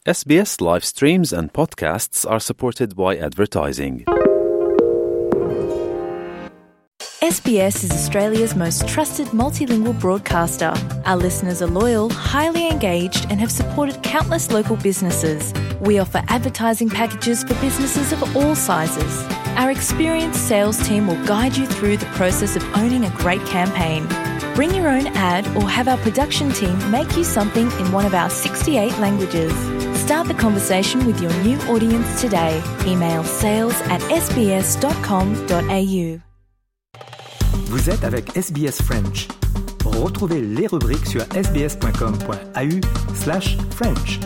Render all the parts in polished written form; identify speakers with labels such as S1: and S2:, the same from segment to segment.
S1: SBS live streams and podcasts are supported by advertising.
S2: SBS is Australia's most trusted multilingual broadcaster. Our listeners are loyal, highly engaged, and have supported countless local businesses. We offer advertising packages for businesses of all sizes. Our experienced sales team will guide you through the process of owning a great campaign. Bring your own ad or have our production team make you something in one of our 68 languages. Start the conversation with your new audience today. Email sales@sbs.com.au.
S3: Vous êtes avec SBS French. Retrouvez les rubriques sur sbs.com.au/French.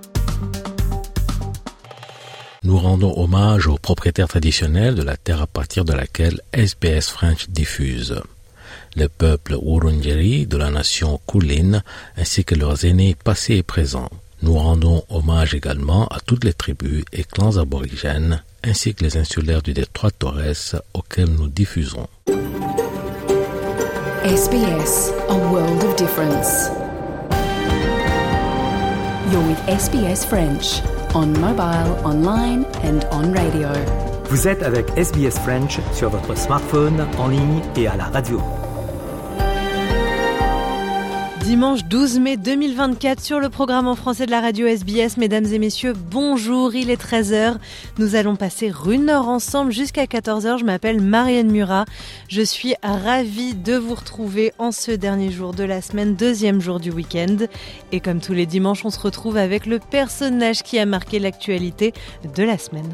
S4: Nous rendons hommage aux propriétaires traditionnels de la terre à partir de laquelle SBS French diffuse. Le peuple Wurundjeri de la nation Kulin ainsi que leurs aînés passés et présents. Nous rendons hommage également à toutes les tribus et clans aborigènes ainsi que les insulaires du détroit Torres auxquels nous diffusons.
S5: SBS, a world of difference. You're with SBS French, on mobile, online and on radio.
S3: Vous êtes avec SBS French sur votre smartphone, en ligne et à la radio.
S6: Dimanche 12 mai 2024 sur le programme en français de la radio SBS. Mesdames et messieurs, bonjour, il est 13h. Nous allons passer 1 heure ensemble jusqu'à 14h. Je m'appelle Marianne Murat. Je suis ravie de vous retrouver en ce dernier jour de la semaine, deuxième jour du week-end. Et comme tous les dimanches, on se retrouve avec le personnage qui a marqué l'actualité de la semaine.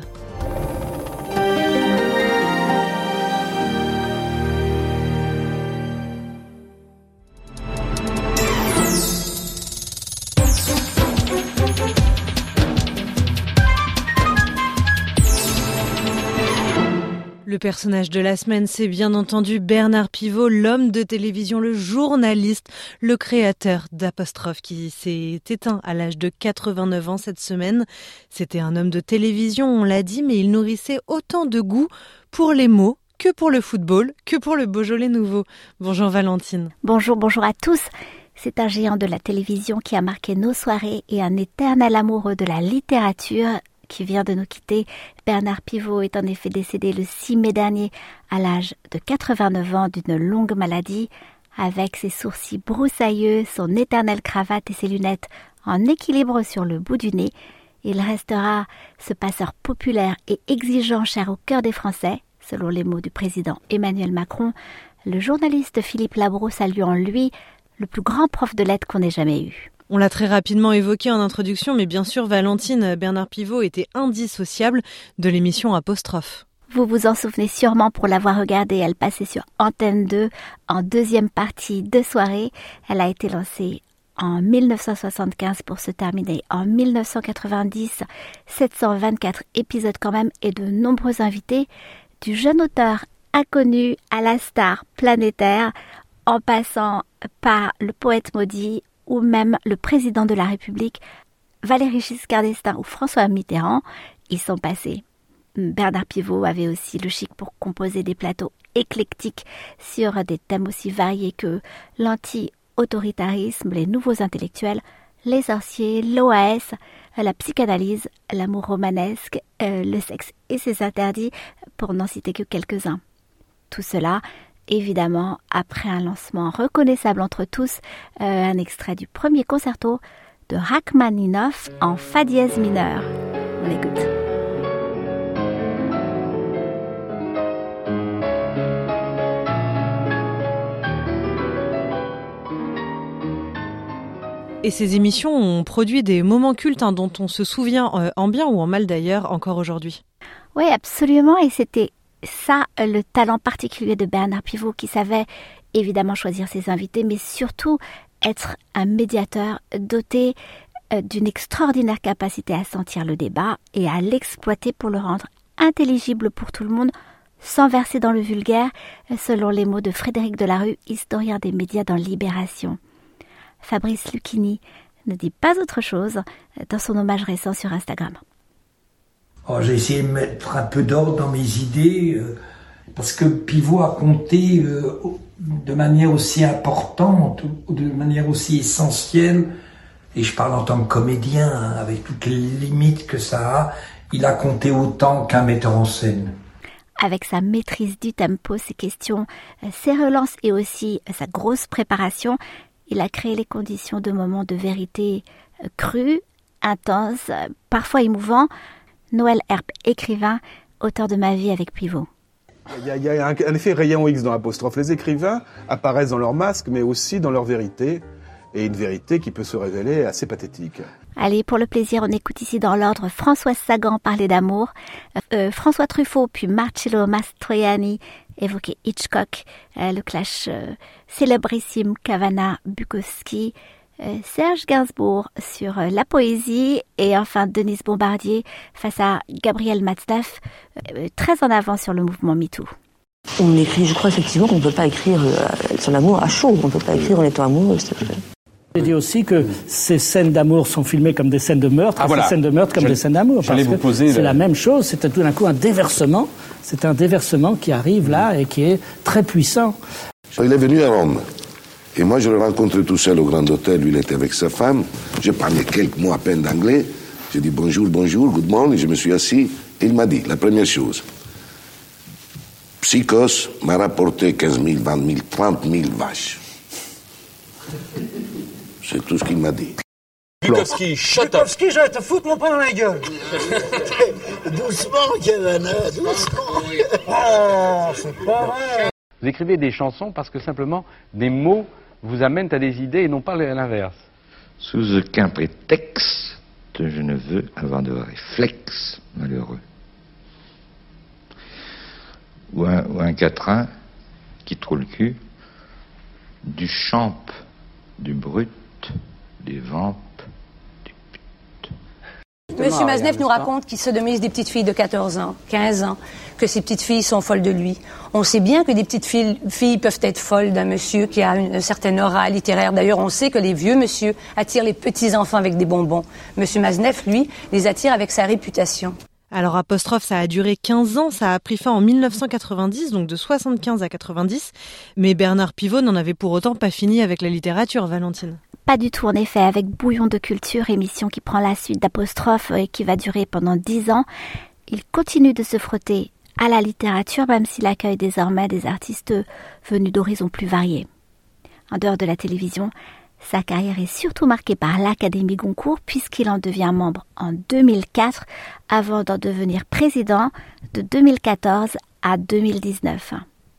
S6: Le personnage de la semaine, c'est bien entendu Bernard Pivot, l'homme de télévision, le journaliste, le créateur d'Apostrophe qui s'est éteint à l'âge de 89 ans cette semaine. C'était un homme de télévision, on l'a dit, mais il nourrissait autant de goût pour les mots que pour le football, que pour le Beaujolais nouveau. Bonjour Valentine.
S7: Bonjour à tous. C'est un géant de la télévision qui a marqué nos soirées et un éternel amoureux de la littérature qui vient de nous quitter. Bernard Pivot est en effet décédé le 6 mai dernier à l'âge de 89 ans d'une longue maladie. Avec ses sourcils broussailleux, son éternelle cravate et ses lunettes en équilibre sur le bout du nez, il restera ce passeur populaire et exigeant cher au cœur des Français, selon les mots du président Emmanuel Macron. Le journaliste Philippe Labrousse a lu en lui le plus grand prof de lettres qu'on ait jamais eu.
S6: On l'a très rapidement évoqué en introduction, mais bien sûr, Valentine, Bernard Pivot était indissociable de l'émission Apostrophe.
S7: Vous vous en souvenez sûrement pour l'avoir regardée. Elle passait sur Antenne 2 en deuxième partie de soirée. Elle a été lancée en 1975 pour se terminer en 1990. 724 épisodes quand même et de nombreux invités. Du jeune auteur inconnu à la star planétaire, en passant par le poète maudit ou même le président de la République, Valéry Giscard d'Estaing ou François Mitterrand, ils sont passés. Bernard Pivot avait aussi le chic pour composer des plateaux éclectiques sur des thèmes aussi variés que l'anti-autoritarisme, les nouveaux intellectuels, les sorciers, l'OAS, la psychanalyse, l'amour romanesque, le sexe et ses interdits, pour n'en citer que quelques-uns. Tout cela, évidemment, après un lancement reconnaissable entre tous, un extrait du premier concerto de Rachmaninoff en fa dièse mineur. On écoute.
S6: Et ces émissions ont produit des moments cultes dont on se souvient, en bien ou en mal d'ailleurs, encore aujourd'hui.
S7: Oui, absolument, et c'était ça, le talent particulier de Bernard Pivot, qui savait évidemment choisir ses invités, mais surtout être un médiateur doté d'une extraordinaire capacité à sentir le débat et à l'exploiter pour le rendre intelligible pour tout le monde, sans verser dans le vulgaire, selon les mots de Frédéric Delarue, historien des médias dans Libération. Fabrice Lucchini ne dit pas autre chose dans son hommage récent sur Instagram.
S8: Alors, j'ai essayé de mettre un peu d'ordre dans mes idées, parce que Pivot a compté de manière aussi importante, de manière aussi essentielle et je parle en tant que comédien, hein, avec toutes les limites que ça a, il a compté autant qu'un metteur en scène.
S7: Avec sa maîtrise du tempo, ses questions, ses relances et aussi sa grosse préparation, il a créé les conditions de moments de vérité crus, intenses, parfois émouvants. Noël Herp, écrivain, auteur de Ma vie avec Pivot.
S9: Il y a un effet rayon X dans l'apostrophe. Les écrivains apparaissent dans leur masque, mais aussi dans leur vérité, et une vérité qui peut se révéler assez pathétique.
S7: Allez, pour le plaisir, on écoute ici dans l'ordre Françoise Sagan parler d'amour, François Truffaut puis Marcello Mastroianni évoquer Hitchcock, le clash célébrissime Cavana-Bukowski, Serge Gainsbourg sur la poésie et enfin Denise Bombardier face à Gabriel Matzneff, très en avant sur le mouvement MeToo.
S10: On écrit, je crois effectivement qu'on ne peut pas écrire sur l'amour à chaud, on ne peut pas écrire en étant amoureux.
S11: J'ai dit aussi que ces scènes d'amour sont filmées comme des scènes de meurtre, ces scènes de meurtre comme des scènes d'amour. Parce que c'est la même chose, c'est tout d'un coup un déversement, c'est un déversement qui arrive là et qui est très puissant.
S12: Il est venu à Rome. Et moi, je le rencontrais tout seul au Grand Hôtel. Lui, il était avec sa femme. Je parlais quelques mots à peine d'anglais. J'ai dit bonjour, good morning. Je me suis assis. Et il m'a dit, la première chose, Psychos m'a rapporté 15 000, 20 000, 30 000 vaches. C'est tout ce qu'il m'a dit.
S13: Bukowski, shut up. Bukowski, je vais te foutre mon poing dans la gueule. Doucement, Cavana, doucement. Ah, c'est pas vrai.
S14: Vous écrivez des chansons parce que simplement des mots vous amènent à des idées et non pas l'inverse.
S15: Sous aucun prétexte, je ne veux avoir de réflexe malheureux. Ou un quatrain qui trouve le cul, du champ, du brut, des vampes, du pute.
S16: Monsieur Matzneff nous raconte qu'il sodomise des petites filles de 14 ans, 15 ans, que ces petites filles sont folles de lui. On sait bien que des petites filles peuvent être folles d'un monsieur qui a une certaine aura littéraire. D'ailleurs, on sait que les vieux monsieur attirent les petits enfants avec des bonbons. Monsieur Matzneff, lui, les attire avec sa réputation.
S6: Alors apostrophe, ça a duré 15 ans, ça a pris fin en 1990, donc de 75 à 90. Mais Bernard Pivot n'en avait pour autant pas fini avec la littérature, Valentine.
S7: Pas du tout, en effet, avec Bouillon de culture, émission qui prend la suite d'apostrophe et qui va durer pendant 10 ans. Il continue de se frotter à la littérature, même s'il accueille désormais des artistes venus d'horizons plus variés. En dehors de la télévision, sa carrière est surtout marquée par l'Académie Goncourt, puisqu'il en devient membre en 2004, avant d'en devenir président de 2014 à 2019.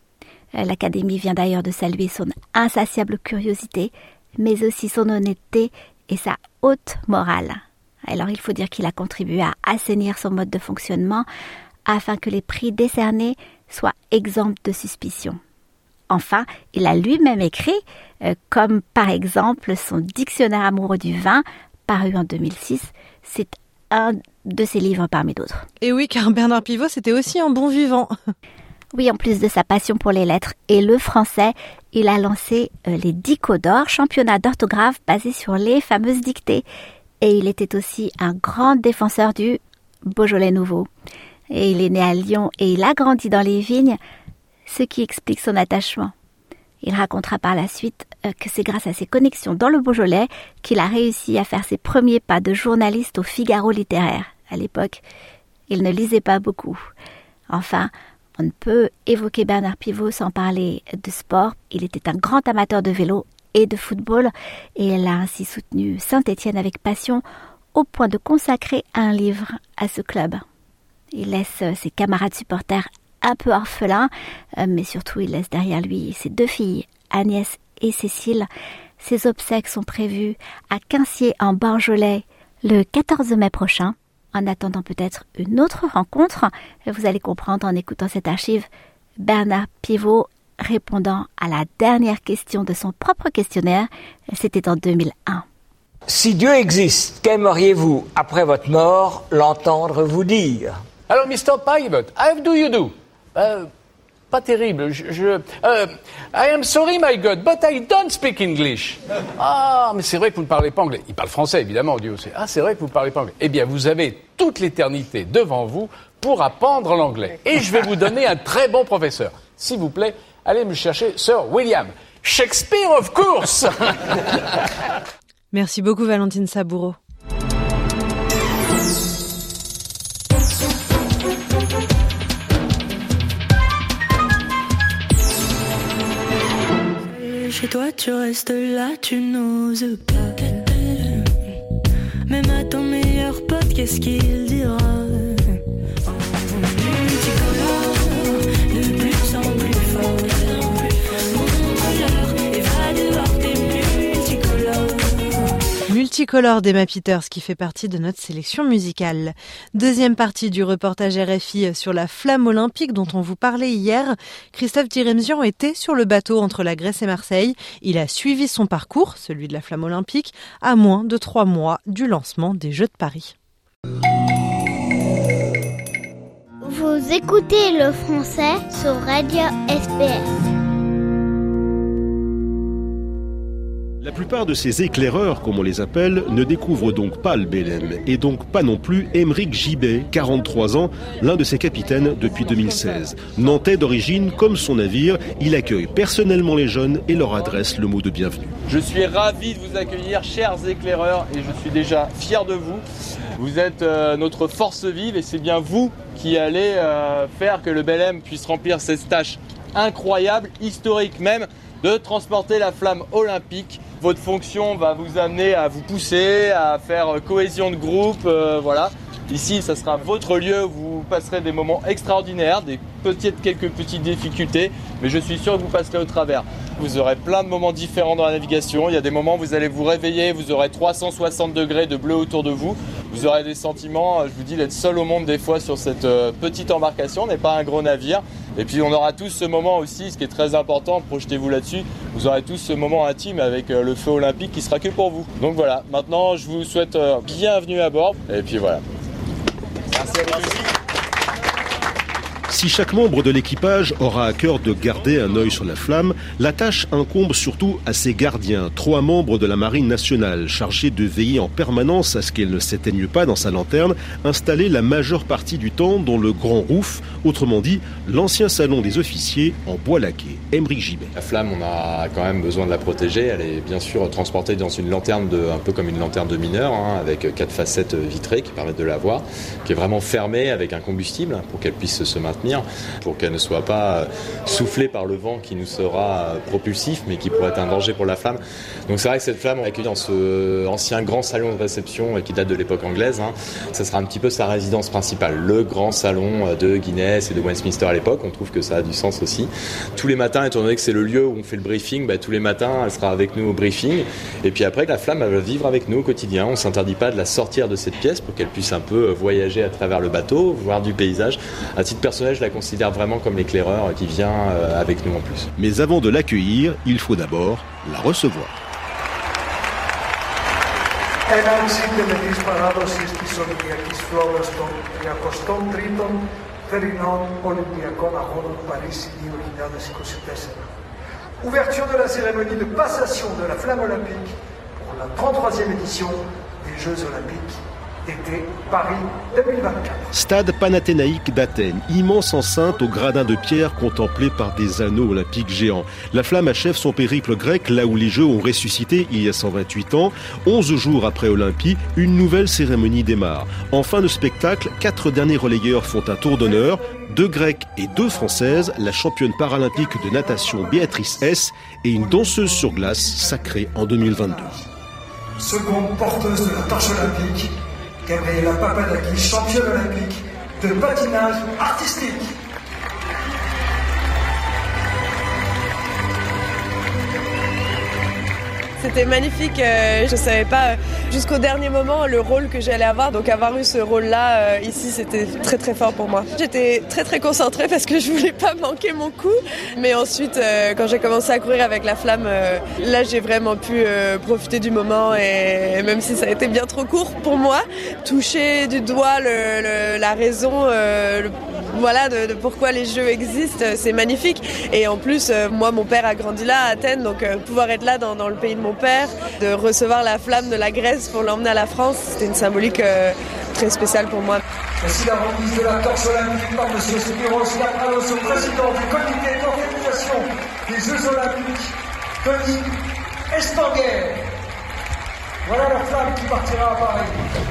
S7: L'Académie vient d'ailleurs de saluer son insatiable curiosité, mais aussi son honnêteté et sa haute morale. Alors il faut dire qu'il a contribué à assainir son mode de fonctionnement afin que les prix décernés soient exempts de suspicion. Enfin, il a lui-même écrit, comme par exemple son Dictionnaire amoureux du vin, paru en 2006. C'est un de ses livres parmi d'autres.
S6: Et oui, car Bernard Pivot, c'était aussi un bon vivant.
S7: Oui, en plus de sa passion pour les lettres et le français, il a lancé les Dico d'or, championnat d'orthographe basé sur les fameuses dictées. Et il était aussi un grand défenseur du Beaujolais nouveau. Et il est né à Lyon et il a grandi dans les vignes, ce qui explique son attachement. Il racontera par la suite que c'est grâce à ses connexions dans le Beaujolais qu'il a réussi à faire ses premiers pas de journaliste au Figaro littéraire. À l'époque, il ne lisait pas beaucoup. Enfin, on ne peut évoquer Bernard Pivot sans parler de sport. Il était un grand amateur de vélo et de football et il a ainsi soutenu Saint-Étienne avec passion au point de consacrer un livre à ce club. Il laisse ses camarades supporters un peu orphelins, mais surtout il laisse derrière lui ses 2 filles, Agnès et Cécile. Ses obsèques sont prévues à Quincier en Beaujolais le 14 mai prochain. En attendant peut-être une autre rencontre, vous allez comprendre en écoutant cette archive, Bernard Pivot répondant à la dernière question de son propre questionnaire, c'était en 2001.
S17: Si Dieu existe, qu'aimeriez-vous, après votre mort, l'entendre vous dire?
S18: Alors, Mr. Pivot, how do you do? Pas terrible. I am sorry, my God, but I don't speak English. Ah, mais c'est vrai que vous ne parlez pas anglais. Il parle français, évidemment, Dieu aussi. Ah, c'est vrai que vous ne parlez pas anglais. Eh bien, vous avez toute l'éternité devant vous pour apprendre l'anglais. Et je vais vous donner un très bon professeur. S'il vous plaît, allez me chercher Sir William Shakespeare, of course.
S6: Merci beaucoup Valentine Saboureau.
S19: Chez toi tu restes là, tu n'oses pas. Même à ton meilleur pote, qu'est-ce qu'il dira? Multicolore, de plus en plus fort. Mon couleur, et va dehors, t'es multicolore.
S6: Multicolore d'Emma Peters qui fait partie de notre sélection musicale. Deuxième partie du reportage RFI sur la flamme olympique dont on vous parlait hier. Christophe Tiremzian était sur le bateau entre la Grèce et Marseille. Il a suivi son parcours, celui de la flamme olympique, à moins de 3 mois du lancement des Jeux de Paris.
S20: Vous écoutez le français sur Radio SBS.
S21: La plupart de ces éclaireurs, comme on les appelle, ne découvrent donc pas le Belém, et donc pas non plus Aymeric Gibet, 43 ans, l'un de ses capitaines depuis 2016. Nantais d'origine, comme son navire, il accueille personnellement les jeunes et leur adresse le mot de bienvenue.
S22: Je suis ravi de vous accueillir, chers éclaireurs, et je suis déjà fier de vous. Vous êtes notre force vive et c'est bien vous qui allez faire que le Belém puisse remplir cette tâche incroyable, historique même, de transporter la flamme olympique. Votre fonction va vous amener à vous pousser, à faire cohésion de groupe, voilà. Ici, ça sera votre lieu où vous passerez des moments extraordinaires, quelques petites difficultés, mais je suis sûr que vous passerez au travers. Vous aurez plein de moments différents dans la navigation. Il y a des moments où vous allez vous réveiller, vous aurez 360 degrés de bleu autour de vous. Vous aurez des sentiments, je vous dis, d'être seul au monde des fois sur cette petite embarcation. On n'est pas un gros navire. Et puis on aura tous ce moment aussi, ce qui est très important, projetez-vous là-dessus. Vous aurez tous ce moment intime avec le feu olympique qui sera que pour vous. Donc voilà, maintenant je vous souhaite bienvenue à bord. Et puis voilà. Merci à vous.
S21: Si chaque membre de l'équipage aura à cœur de garder un œil sur la flamme, la tâche incombe surtout à ses gardiens, 3 membres de la Marine nationale, chargés de veiller en permanence à ce qu'elle ne s'éteigne pas dans sa lanterne, installée la majeure partie du temps dans le Grand Rouf, autrement dit, l'ancien salon des officiers en bois laqué. Aymeric Gibet.
S22: La flamme, on a quand même besoin de la protéger. Elle est bien sûr transportée dans une lanterne, un peu comme une lanterne de mineur, avec 4 facettes vitrées qui permettent de la voir, qui est vraiment fermée avec un combustible pour qu'elle puisse se maintenir, pour qu'elle ne soit pas soufflée par le vent qui nous sera propulsif, mais qui pourrait être un danger pour la flamme. Donc c'est vrai que cette flamme, on l'a accueillie dans ce ancien grand salon de réception qui date de l'époque anglaise. Ça sera un petit peu sa résidence principale, le grand salon de Guinness et de Westminster à l'époque. On trouve que ça a du sens aussi. Tous les matins, étant donné que c'est le lieu où on fait le briefing, tous les matins, elle sera avec nous au briefing. Et puis après, la flamme, elle va vivre avec nous au quotidien. On ne s'interdit pas de la sortir de cette pièce pour qu'elle puisse un peu voyager à travers le bateau, voir du paysage. À titre personnel, je la considère vraiment comme l'éclaireur qui vient avec nous en plus.
S21: Mais avant de l'accueillir, il faut d'abord la recevoir.
S23: Έναν σύντομη της παράδοσης της Ολυμπιακής Φλόγας των 33ων θερινών Ολυμπιακών Αγώνων Παρίσι 2024. Ouverture de la cérémonie de passation de la flamme olympique pour la 33e édition des Jeux Olympiques d'été Paris 2024.
S21: Stade Panathénaïque d'Athènes, immense enceinte au gradin de pierre contemplé par des anneaux olympiques géants. La flamme achève son périple grec là où les Jeux ont ressuscité il y a 128 ans. 11 jours après Olympie, une nouvelle cérémonie démarre. En fin de spectacle, 4 derniers relayeurs font un tour d'honneur. 2 Grecs et 2 Françaises, la championne paralympique de natation Béatrice S et une danseuse sur glace sacrée en 2022.
S23: Seconde porteuse de la torche olympique, Gabriela Papadakis, championne olympique de patinage artistique.
S24: C'était magnifique, je ne savais pas jusqu'au dernier moment le rôle que j'allais avoir, donc avoir eu ce rôle-là ici, c'était très très fort pour moi. J'étais très très concentrée parce que je voulais pas manquer mon coup, mais ensuite quand j'ai commencé à courir avec la flamme, là j'ai vraiment pu profiter du moment et même si ça a été bien trop court pour moi, toucher du doigt la raison voilà de pourquoi les Jeux existent, c'est magnifique. Et en plus, moi, mon père a grandi là, à Athènes, donc pouvoir être là dans le pays de mon père, de recevoir la flamme de la Grèce pour l'emmener à la France, c'était une symbolique très spéciale pour moi.
S23: Voici la remise de la torche olympique par M. Spiros Kapralos, au président du comité d'organisation des Jeux Olympiques, Tony Estanguet. Voilà la flamme qui partira à Paris.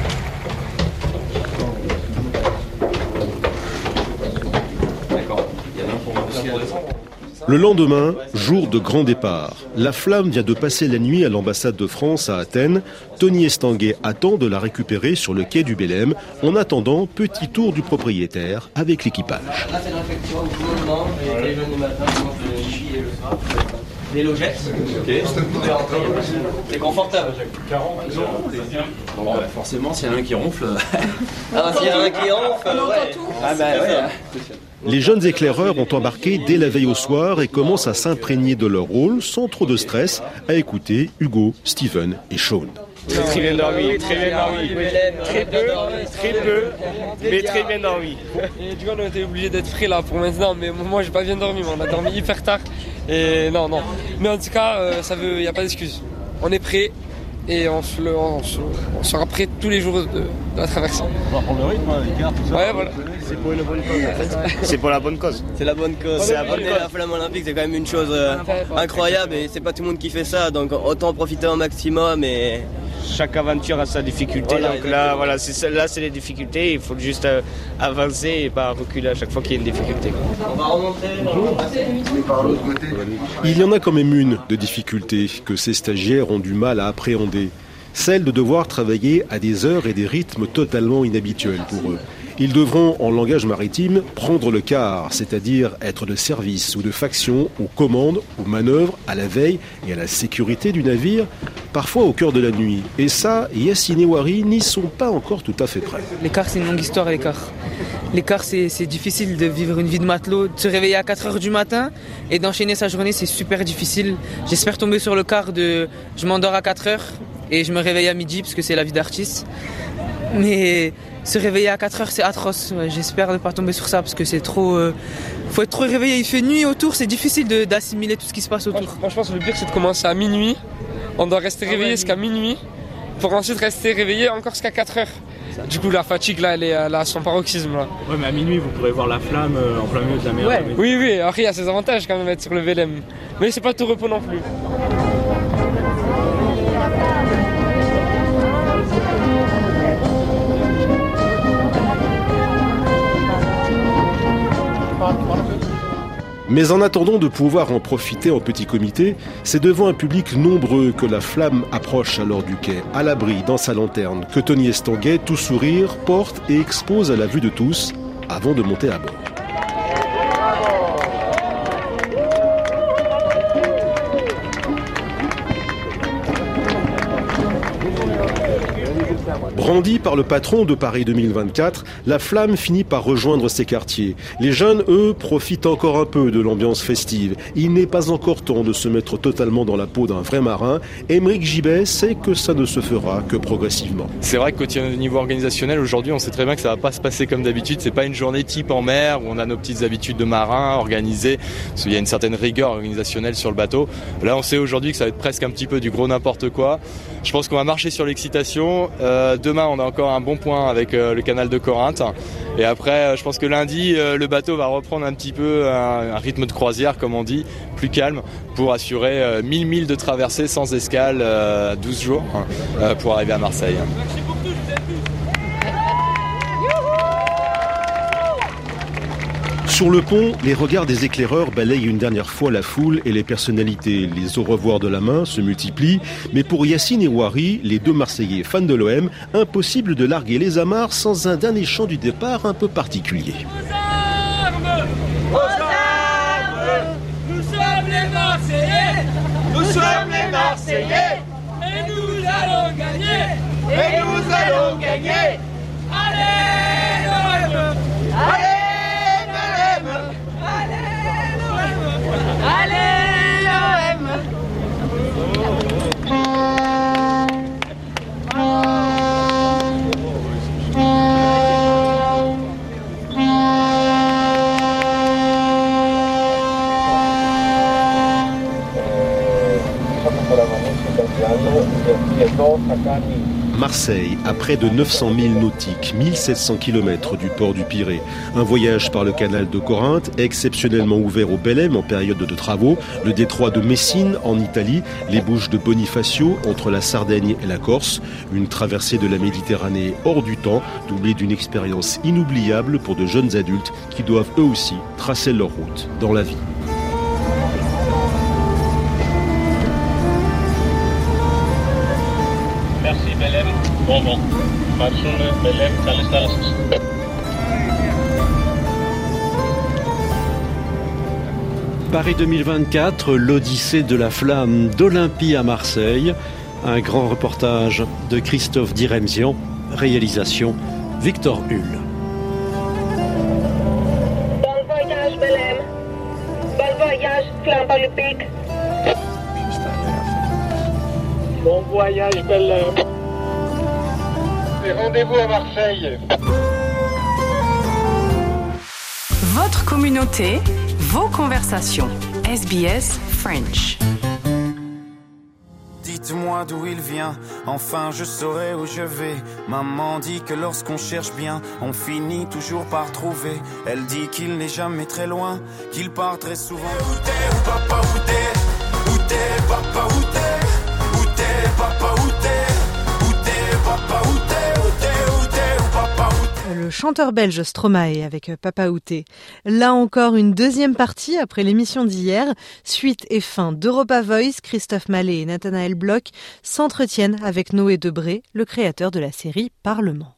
S21: Le lendemain, jour de grand départ. La flamme vient de passer la nuit à l'ambassade de France à Athènes. Tony Estanguet attend de la récupérer sur le quai du Belém. En attendant, petit tour du propriétaire avec l'équipage.
S1: Là, c'est le réfectoire où tout le monde mange, et les jeunes le matin, ils mangent le midi et le soir. Des logettes. C'est confortable.
S2: Bon, forcément, s'il y en a un qui ronfle.
S1: S'il y en a un qui ronfle, ouais.
S21: Les jeunes éclaireurs ont embarqué dès la veille au soir et commencent à s'imprégner de leur rôle sans trop de stress, à écouter Hugo, Steven et Sean.
S4: Très bien dormi, très bien dormi. Très peu, mais très bien dormi. Et du coup, on était obligé d'être frais là pour maintenant, mais moi j'ai pas bien dormi, on a dormi hyper tard. Et non. Mais en tout cas, il n'y a pas d'excuse. On est prêt et on sera prêt tous les jours de la traversée.
S2: On va prendre le rythme, les cartes, tout ça.
S4: Ouais, voilà.
S2: C'est pour une bonne cause.
S4: C'est pour la bonne cause.
S1: C'est la bonne cause. Amener la flamme olympique, c'est quand même une chose incroyable et c'est pas tout le monde qui fait ça, donc autant en profiter au maximum. Et
S4: chaque aventure a sa difficulté, voilà, donc là, voilà, c'est les difficultés, il faut juste avancer et pas reculer à chaque fois qu'il y a une difficulté.
S1: On va remonter,
S21: par l'autre côté. Il y en a quand même une de difficulté que ces stagiaires ont du mal à appréhender, celle de devoir travailler à des heures et des rythmes totalement inhabituels pour eux. Ils devront, en langage maritime, prendre le quart, c'est-à-dire être de service ou de faction aux commandes, aux manœuvres, à la veille et à la sécurité du navire, parfois au cœur de la nuit. Et ça, Yacine et Wari n'y sont pas encore tout à fait prêts.
S5: L'écart, c'est une longue histoire, l'écart. L'écart, c'est difficile de vivre une vie de matelot, de se réveiller à 4h du matin et d'enchaîner sa journée, c'est super difficile. J'espère tomber sur le quart de je m'endors à 4h et je me réveille à midi parce que c'est la vie d'artiste. Mais se réveiller à 4h, c'est atroce. Ouais, j'espère ne pas tomber sur ça parce que c'est trop... faut être trop réveillé. Il fait nuit autour, c'est difficile d'assimiler tout ce qui se passe autour.
S4: Moi, je pense que le pire, c'est de commencer à minuit. On doit rester réveillé jusqu'à minuit pour ensuite rester réveillé encore jusqu'à 4h. Du coup, la fatigue, là, elle est à son paroxysme. Là.
S2: Ouais, mais à minuit, vous pourrez voir la flamme en plein milieu de la mer.
S4: Ouais. Oui. Après, il y a ses avantages quand même d'être sur le Belém. Mais c'est pas tout repos non plus.
S21: Mais en attendant de pouvoir en profiter en petit comité, c'est devant un public nombreux que la flamme approche alors du quai, à l'abri dans sa lanterne, que Tony Estanguet, tout sourire, porte et expose à la vue de tous avant de monter à bord. Brandie par le patron de Paris 2024, la flamme finit par rejoindre ses quartiers. Les jeunes, eux, profitent encore un peu de l'ambiance festive. Il n'est pas encore temps de se mettre totalement dans la peau d'un vrai marin. Aymeric Gibet sait que ça ne se fera que progressivement.
S22: C'est vrai qu'au niveau organisationnel, aujourd'hui, on sait très bien que ça ne va pas se passer comme d'habitude. C'est pas une journée type en mer où on a nos petites habitudes de marin organisées. Parce qu'il y a une certaine rigueur organisationnelle sur le bateau. Là, on sait aujourd'hui que ça va être presque un petit peu du gros n'importe quoi. Je pense qu'on va marcher sur l'excitation. Demain, on a encore un bon point avec le canal de Corinthe. Et après, je pense que lundi, le bateau va reprendre un petit peu un rythme de croisière, comme on dit, plus calme, pour assurer 1000 milles de traversée sans escale, 12 jours, pour arriver à Marseille.
S21: Sur le pont, les regards des éclaireurs balayent une dernière fois la foule et les personnalités. Les au revoir de la main se multiplient. Mais pour Yacine et Wari, les deux Marseillais fans de l'OM, impossible de larguer les amarres sans un dernier chant du départ un peu particulier.
S19: Aux armes, nous sommes les Marseillais, nous sommes les Marseillais, et nous allons gagner, et nous allons gagner. Allez l'OM, allez! Allez l'OM!
S23: Sacani
S21: Marseille, à près de 900 milles nautiques, 1700 km du port du Pirée. Un voyage par le canal de Corinthe, exceptionnellement ouvert au Belém en période de travaux, le détroit de Messine en Italie, les bouches de Bonifacio entre la Sardaigne et la Corse, une traversée de la Méditerranée hors du temps, doublée d'une expérience inoubliable pour de jeunes adultes qui doivent eux aussi tracer leur route dans la vie.
S2: Merci Belém, bon vent. Belém,
S21: Paris 2024, l'Odyssée de la flamme d'Olympie à Marseille. Un grand reportage de Christophe Diremzian, réalisation Victor Hull.
S19: Bon voyage Belém, bon voyage flamme olympique.
S22: Bon voyage Belém. Et rendez-vous à Marseille.
S3: Votre communauté, vos conversations. SBS French.
S8: Dites-moi d'où il vient, enfin je saurai où je vais. Maman dit que lorsqu'on cherche bien, on finit toujours par trouver. Elle dit qu'il n'est jamais très loin, qu'il part très souvent. Où t'es, où papa, où t'es? Où t'es, papa, où t'es? Où t'es, papa, où t'es? Où t'es, papa, où t'es? Où t'es, où t'es, où papa, où t'es?
S6: Le chanteur belge Stromae avec Papa Outé. Là encore une deuxième partie après l'émission d'hier. Suite et fin d'Europa Voice, Christophe Mallet et Nathanaël Bloch s'entretiennent avec Noé Debré, le créateur de la série Parlement.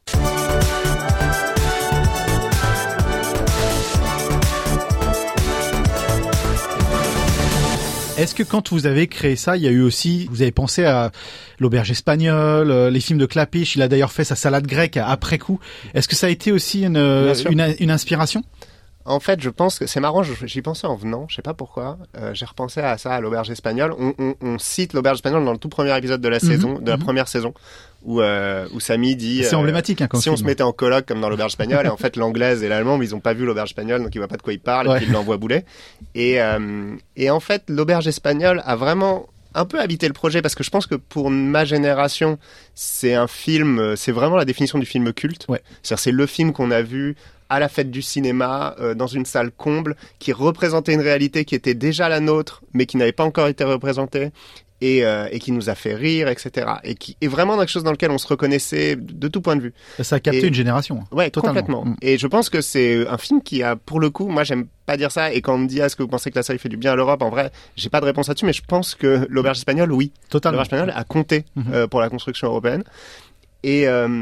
S9: Est-ce que quand vous avez créé ça, il y a eu aussi, vous avez pensé à l'auberge espagnole, les films de Klapisch, il a d'ailleurs fait sa salade grecque après coup. Est-ce que ça a été aussi une inspiration ?
S10: En fait, je pense que c'est marrant, j'y pensais en venant, je sais pas pourquoi, j'ai repensé à ça, à l'auberge espagnole. On cite l'auberge espagnole dans le tout premier épisode de la saison, de la première saison, où Samy dit...
S9: C'est emblématique, hein, comme
S10: si
S9: film.
S10: on se mettait en coloc comme dans l'auberge espagnole, et en fait l'anglaise et l'allemand, ils ont pas vu l'auberge espagnole, donc ils voient pas de quoi ils parlent, et puis ils l'envoient bouler. Et en fait, l'auberge espagnole a vraiment un peu habité le projet, parce que je pense que pour ma génération, c'est un film, c'est vraiment la définition du film culte.
S9: Ouais.
S10: C'est-à-dire, c'est le film qu'on a vu à la fête du cinéma, dans une salle comble, qui représentait une réalité qui était déjà la nôtre, mais qui n'avait pas encore été représentée, et qui nous a fait rire, etc. Et qui est vraiment quelque chose dans lequel on se reconnaissait de tout point de vue.
S9: Ça a capté une génération.
S10: Ouais,
S9: totalement.
S10: Complètement. Et je pense que c'est un film qui a, pour le coup, moi j'aime pas dire ça, et quand on me dit est-ce que vous pensez que la série fait du bien à l'Europe, en vrai, j'ai pas de réponse là-dessus, mais je pense que l'auberge espagnole, oui.
S9: Totalement.
S10: L'auberge espagnole a compté pour la construction européenne. Et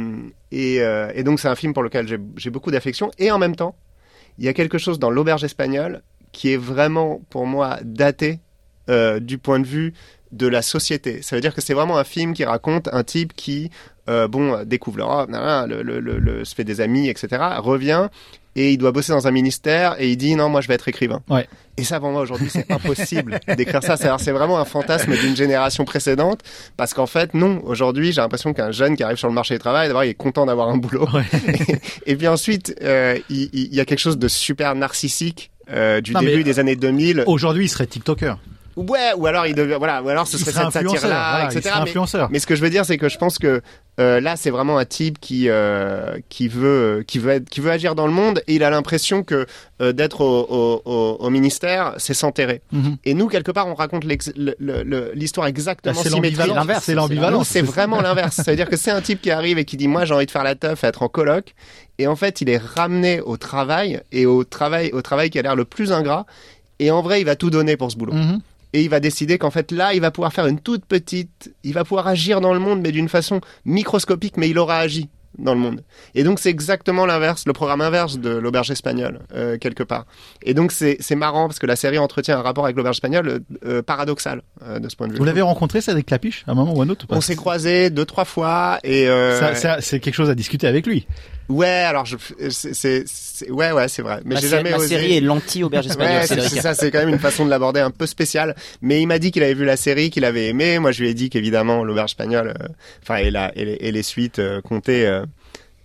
S10: donc c'est un film pour lequel j'ai beaucoup d'affection, et en même temps il y a quelque chose dans l'auberge espagnole qui est vraiment pour moi daté du point de vue de la société. Ça veut dire que c'est vraiment un film qui raconte un type qui découvre l'Europe, se fait des amis, etc., revient et il doit bosser dans un ministère et il dit non, moi je vais être écrivain.
S9: Ouais.
S10: Et ça, pour moi, aujourd'hui, c'est impossible d'écrire ça. C'est vraiment un fantasme d'une génération précédente, parce qu'en fait, non, aujourd'hui, j'ai l'impression qu'un jeune qui arrive sur le marché du travail, d'abord, il est content d'avoir un boulot. Ouais. Et puis ensuite, il y a quelque chose de super narcissique du début des années 2000.
S9: Aujourd'hui, il serait TikToker.
S10: Ouais, ou alors ou alors ce serait cette satire-là, etc. Mais ce que je veux dire, c'est que je pense que là, c'est vraiment un type qui veut agir dans le monde, et il a l'impression que d'être au ministère, c'est s'enterrer. Et nous, quelque part, on raconte l'histoire exactement symétrique.
S9: C'est l'ambivalence.
S10: Nous, c'est vraiment l'inverse. Ça veut dire que c'est un type qui arrive et qui dit moi, j'ai envie de faire la teuf, être en coloc, et en fait, il est ramené au travail, et au travail qui a l'air le plus ingrat, et en vrai, il va tout donner pour ce boulot. Et il va décider qu'en fait, là, il va pouvoir faire il va pouvoir agir dans le monde, mais d'une façon microscopique, mais il aura agi dans le monde. Et donc, c'est exactement l'inverse, le programme inverse de l'auberge espagnole, quelque part. Et donc, c'est marrant, parce que la série entretient un rapport avec l'auberge espagnole paradoxal, de ce point de vue.
S9: Vous l'avez rencontré, ça, avec Klapisch, à un moment ou à un autre?
S10: On s'est croisés 2-3 fois, et...
S9: c'est quelque chose à discuter avec lui.
S10: Ouais, alors c'est vrai. Mais j'ai jamais osé.
S25: La série est l'anti-auberge espagnole.
S10: Ouais, c'est ça, c'est quand même une façon de l'aborder un peu spéciale. Mais il m'a dit qu'il avait vu la série, qu'il avait aimé. Moi, je lui ai dit qu'évidemment l'auberge espagnole, et les suites comptaient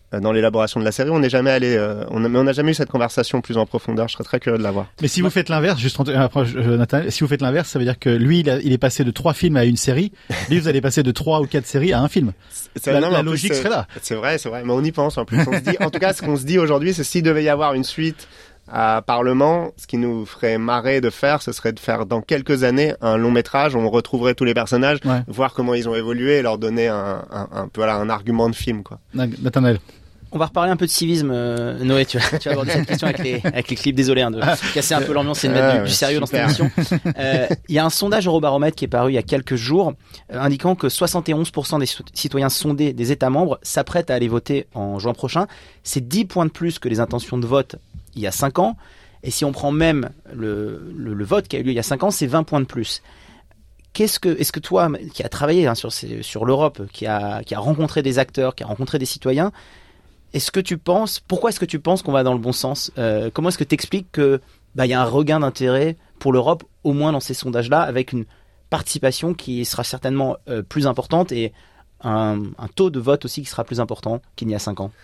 S10: dans l'élaboration de la série. On n'est jamais allé, on n'a jamais eu cette conversation plus en profondeur. Je serais très curieux de la voir.
S9: Mais si vous faites l'inverse, Nathan, si vous faites l'inverse, ça veut dire que lui, il est passé de 3 films à une série. Lui, vous allez passer de 3 ou 4 séries à un film. La logique serait là.
S10: C'est vrai. Mais on y pense en plus. On se dit, en tout cas, ce qu'on se dit aujourd'hui, c'est s'il devait y avoir une suite à Parlement, ce qui nous ferait marrer de faire, ce serait de faire dans quelques années un long métrage où on retrouverait tous les personnages, voir comment ils ont évolué et leur donner un argument de film, quoi.
S9: Nathanaël.
S11: On va reparler un peu de civisme, Noé. Tu vas aborder cette question avec les clips. Désolé de casser un peu l'ambiance et de mettre du sérieux dans cette émission. Il y a un sondage Eurobaromètre qui est paru il y a quelques jours, indiquant que 71% des citoyens sondés des États membres s'apprêtent à aller voter en juin prochain. C'est 10 points de plus que les intentions de vote il y a 5 ans. Et si on prend même le vote qui a eu lieu il y a 5 ans, c'est 20 points de plus. Est-ce que toi, qui as travaillé sur l'Europe, qui a rencontré des acteurs, qui a rencontré des citoyens, pourquoi est-ce que tu penses qu'on va dans le bon sens? Comment est-ce que tu expliques que y a un regain d'intérêt pour l'Europe, au moins dans ces sondages-là, avec une participation qui sera certainement plus importante et un taux de vote aussi qui sera plus important qu'il n'y a 5 ans?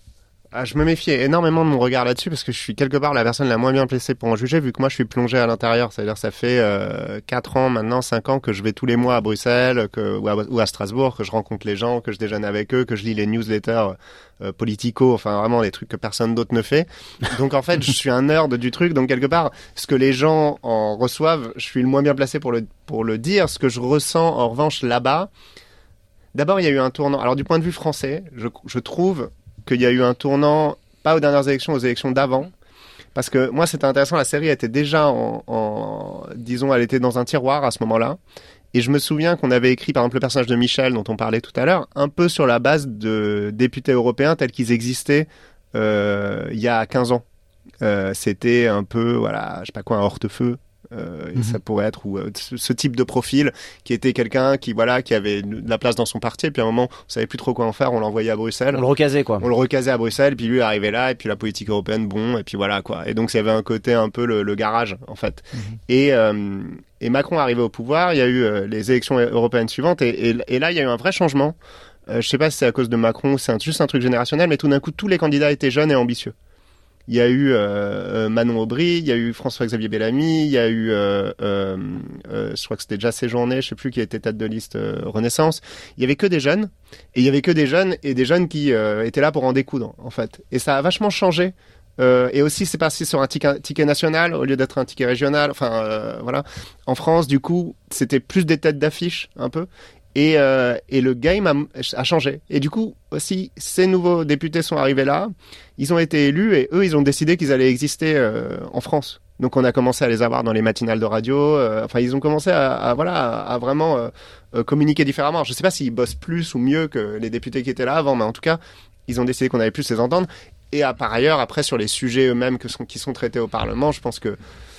S10: Je me méfiais énormément de mon regard là-dessus parce que je suis quelque part la personne la moins bien placée pour en juger vu que moi je suis plongé à l'intérieur. C'est-à-dire ça fait 4 ans maintenant, 5 ans que je vais tous les mois à Bruxelles ou à Strasbourg, que je rencontre les gens, que je déjeune avec eux, que je lis les newsletters politico, enfin vraiment des trucs que personne d'autre ne fait. Donc en fait je suis un nerd du truc, donc quelque part ce que les gens en reçoivent, je suis le moins bien placé pour le dire. Ce que je ressens en revanche là-bas, d'abord il y a eu un tournant. Alors du point de vue français, je trouve qu'il y a eu un tournant, pas aux dernières élections, aux élections d'avant. Parce que moi, c'était intéressant, la série était déjà disons, elle était dans un tiroir à ce moment-là. Et je me souviens qu'on avait écrit, par exemple, le personnage de Michel, dont on parlait tout à l'heure, un peu sur la base de députés européens tels qu'ils existaient il y a 15 ans. C'était un peu, je sais pas quoi, un hortefeux. Et ça pourrait être ce type de profil qui était quelqu'un qui avait de la place dans son parti et puis à un moment on savait plus trop quoi en faire, on l'envoyait à Bruxelles,
S11: on le recasait
S10: à Bruxelles, puis lui est arrivé là et puis la politique européenne et puis voilà quoi, et donc il y avait un côté un peu le garage en fait. Et Macron est arrivé au pouvoir, il y a eu les élections européennes suivantes et là il y a eu un vrai changement. Je sais pas si c'est à cause de Macron, c'est juste un truc générationnel, mais tout d'un coup tous les candidats étaient jeunes et ambitieux. Il y a eu Manon Aubry, il y a eu François-Xavier Bellamy, il y a eu, je crois que c'était déjà Séjourné, je sais plus qui était tête de liste Renaissance. Il y avait que des jeunes, et il y avait que des jeunes et des jeunes qui étaient là pour en découdre, en fait. Et ça a vachement changé. Et aussi, c'est passé sur un ticket national au lieu d'être un ticket régional. Enfin, voilà. En France, du coup, c'était plus des têtes d'affiche, un peu. Et le game a changé. Et du coup, aussi, ces nouveaux députés sont arrivés là, ils ont été élus et eux, ils ont décidé qu'ils allaient exister en France. Donc on a commencé à les avoir dans les matinales de radio. Ils ont commencé à vraiment communiquer différemment. Je ne sais pas s'ils bossent plus ou mieux que les députés qui étaient là avant, mais en tout cas, ils ont décidé qu'on avait plus les entendre. Et par ailleurs, après, sur les sujets eux-mêmes qui sont traités au Parlement, je pense que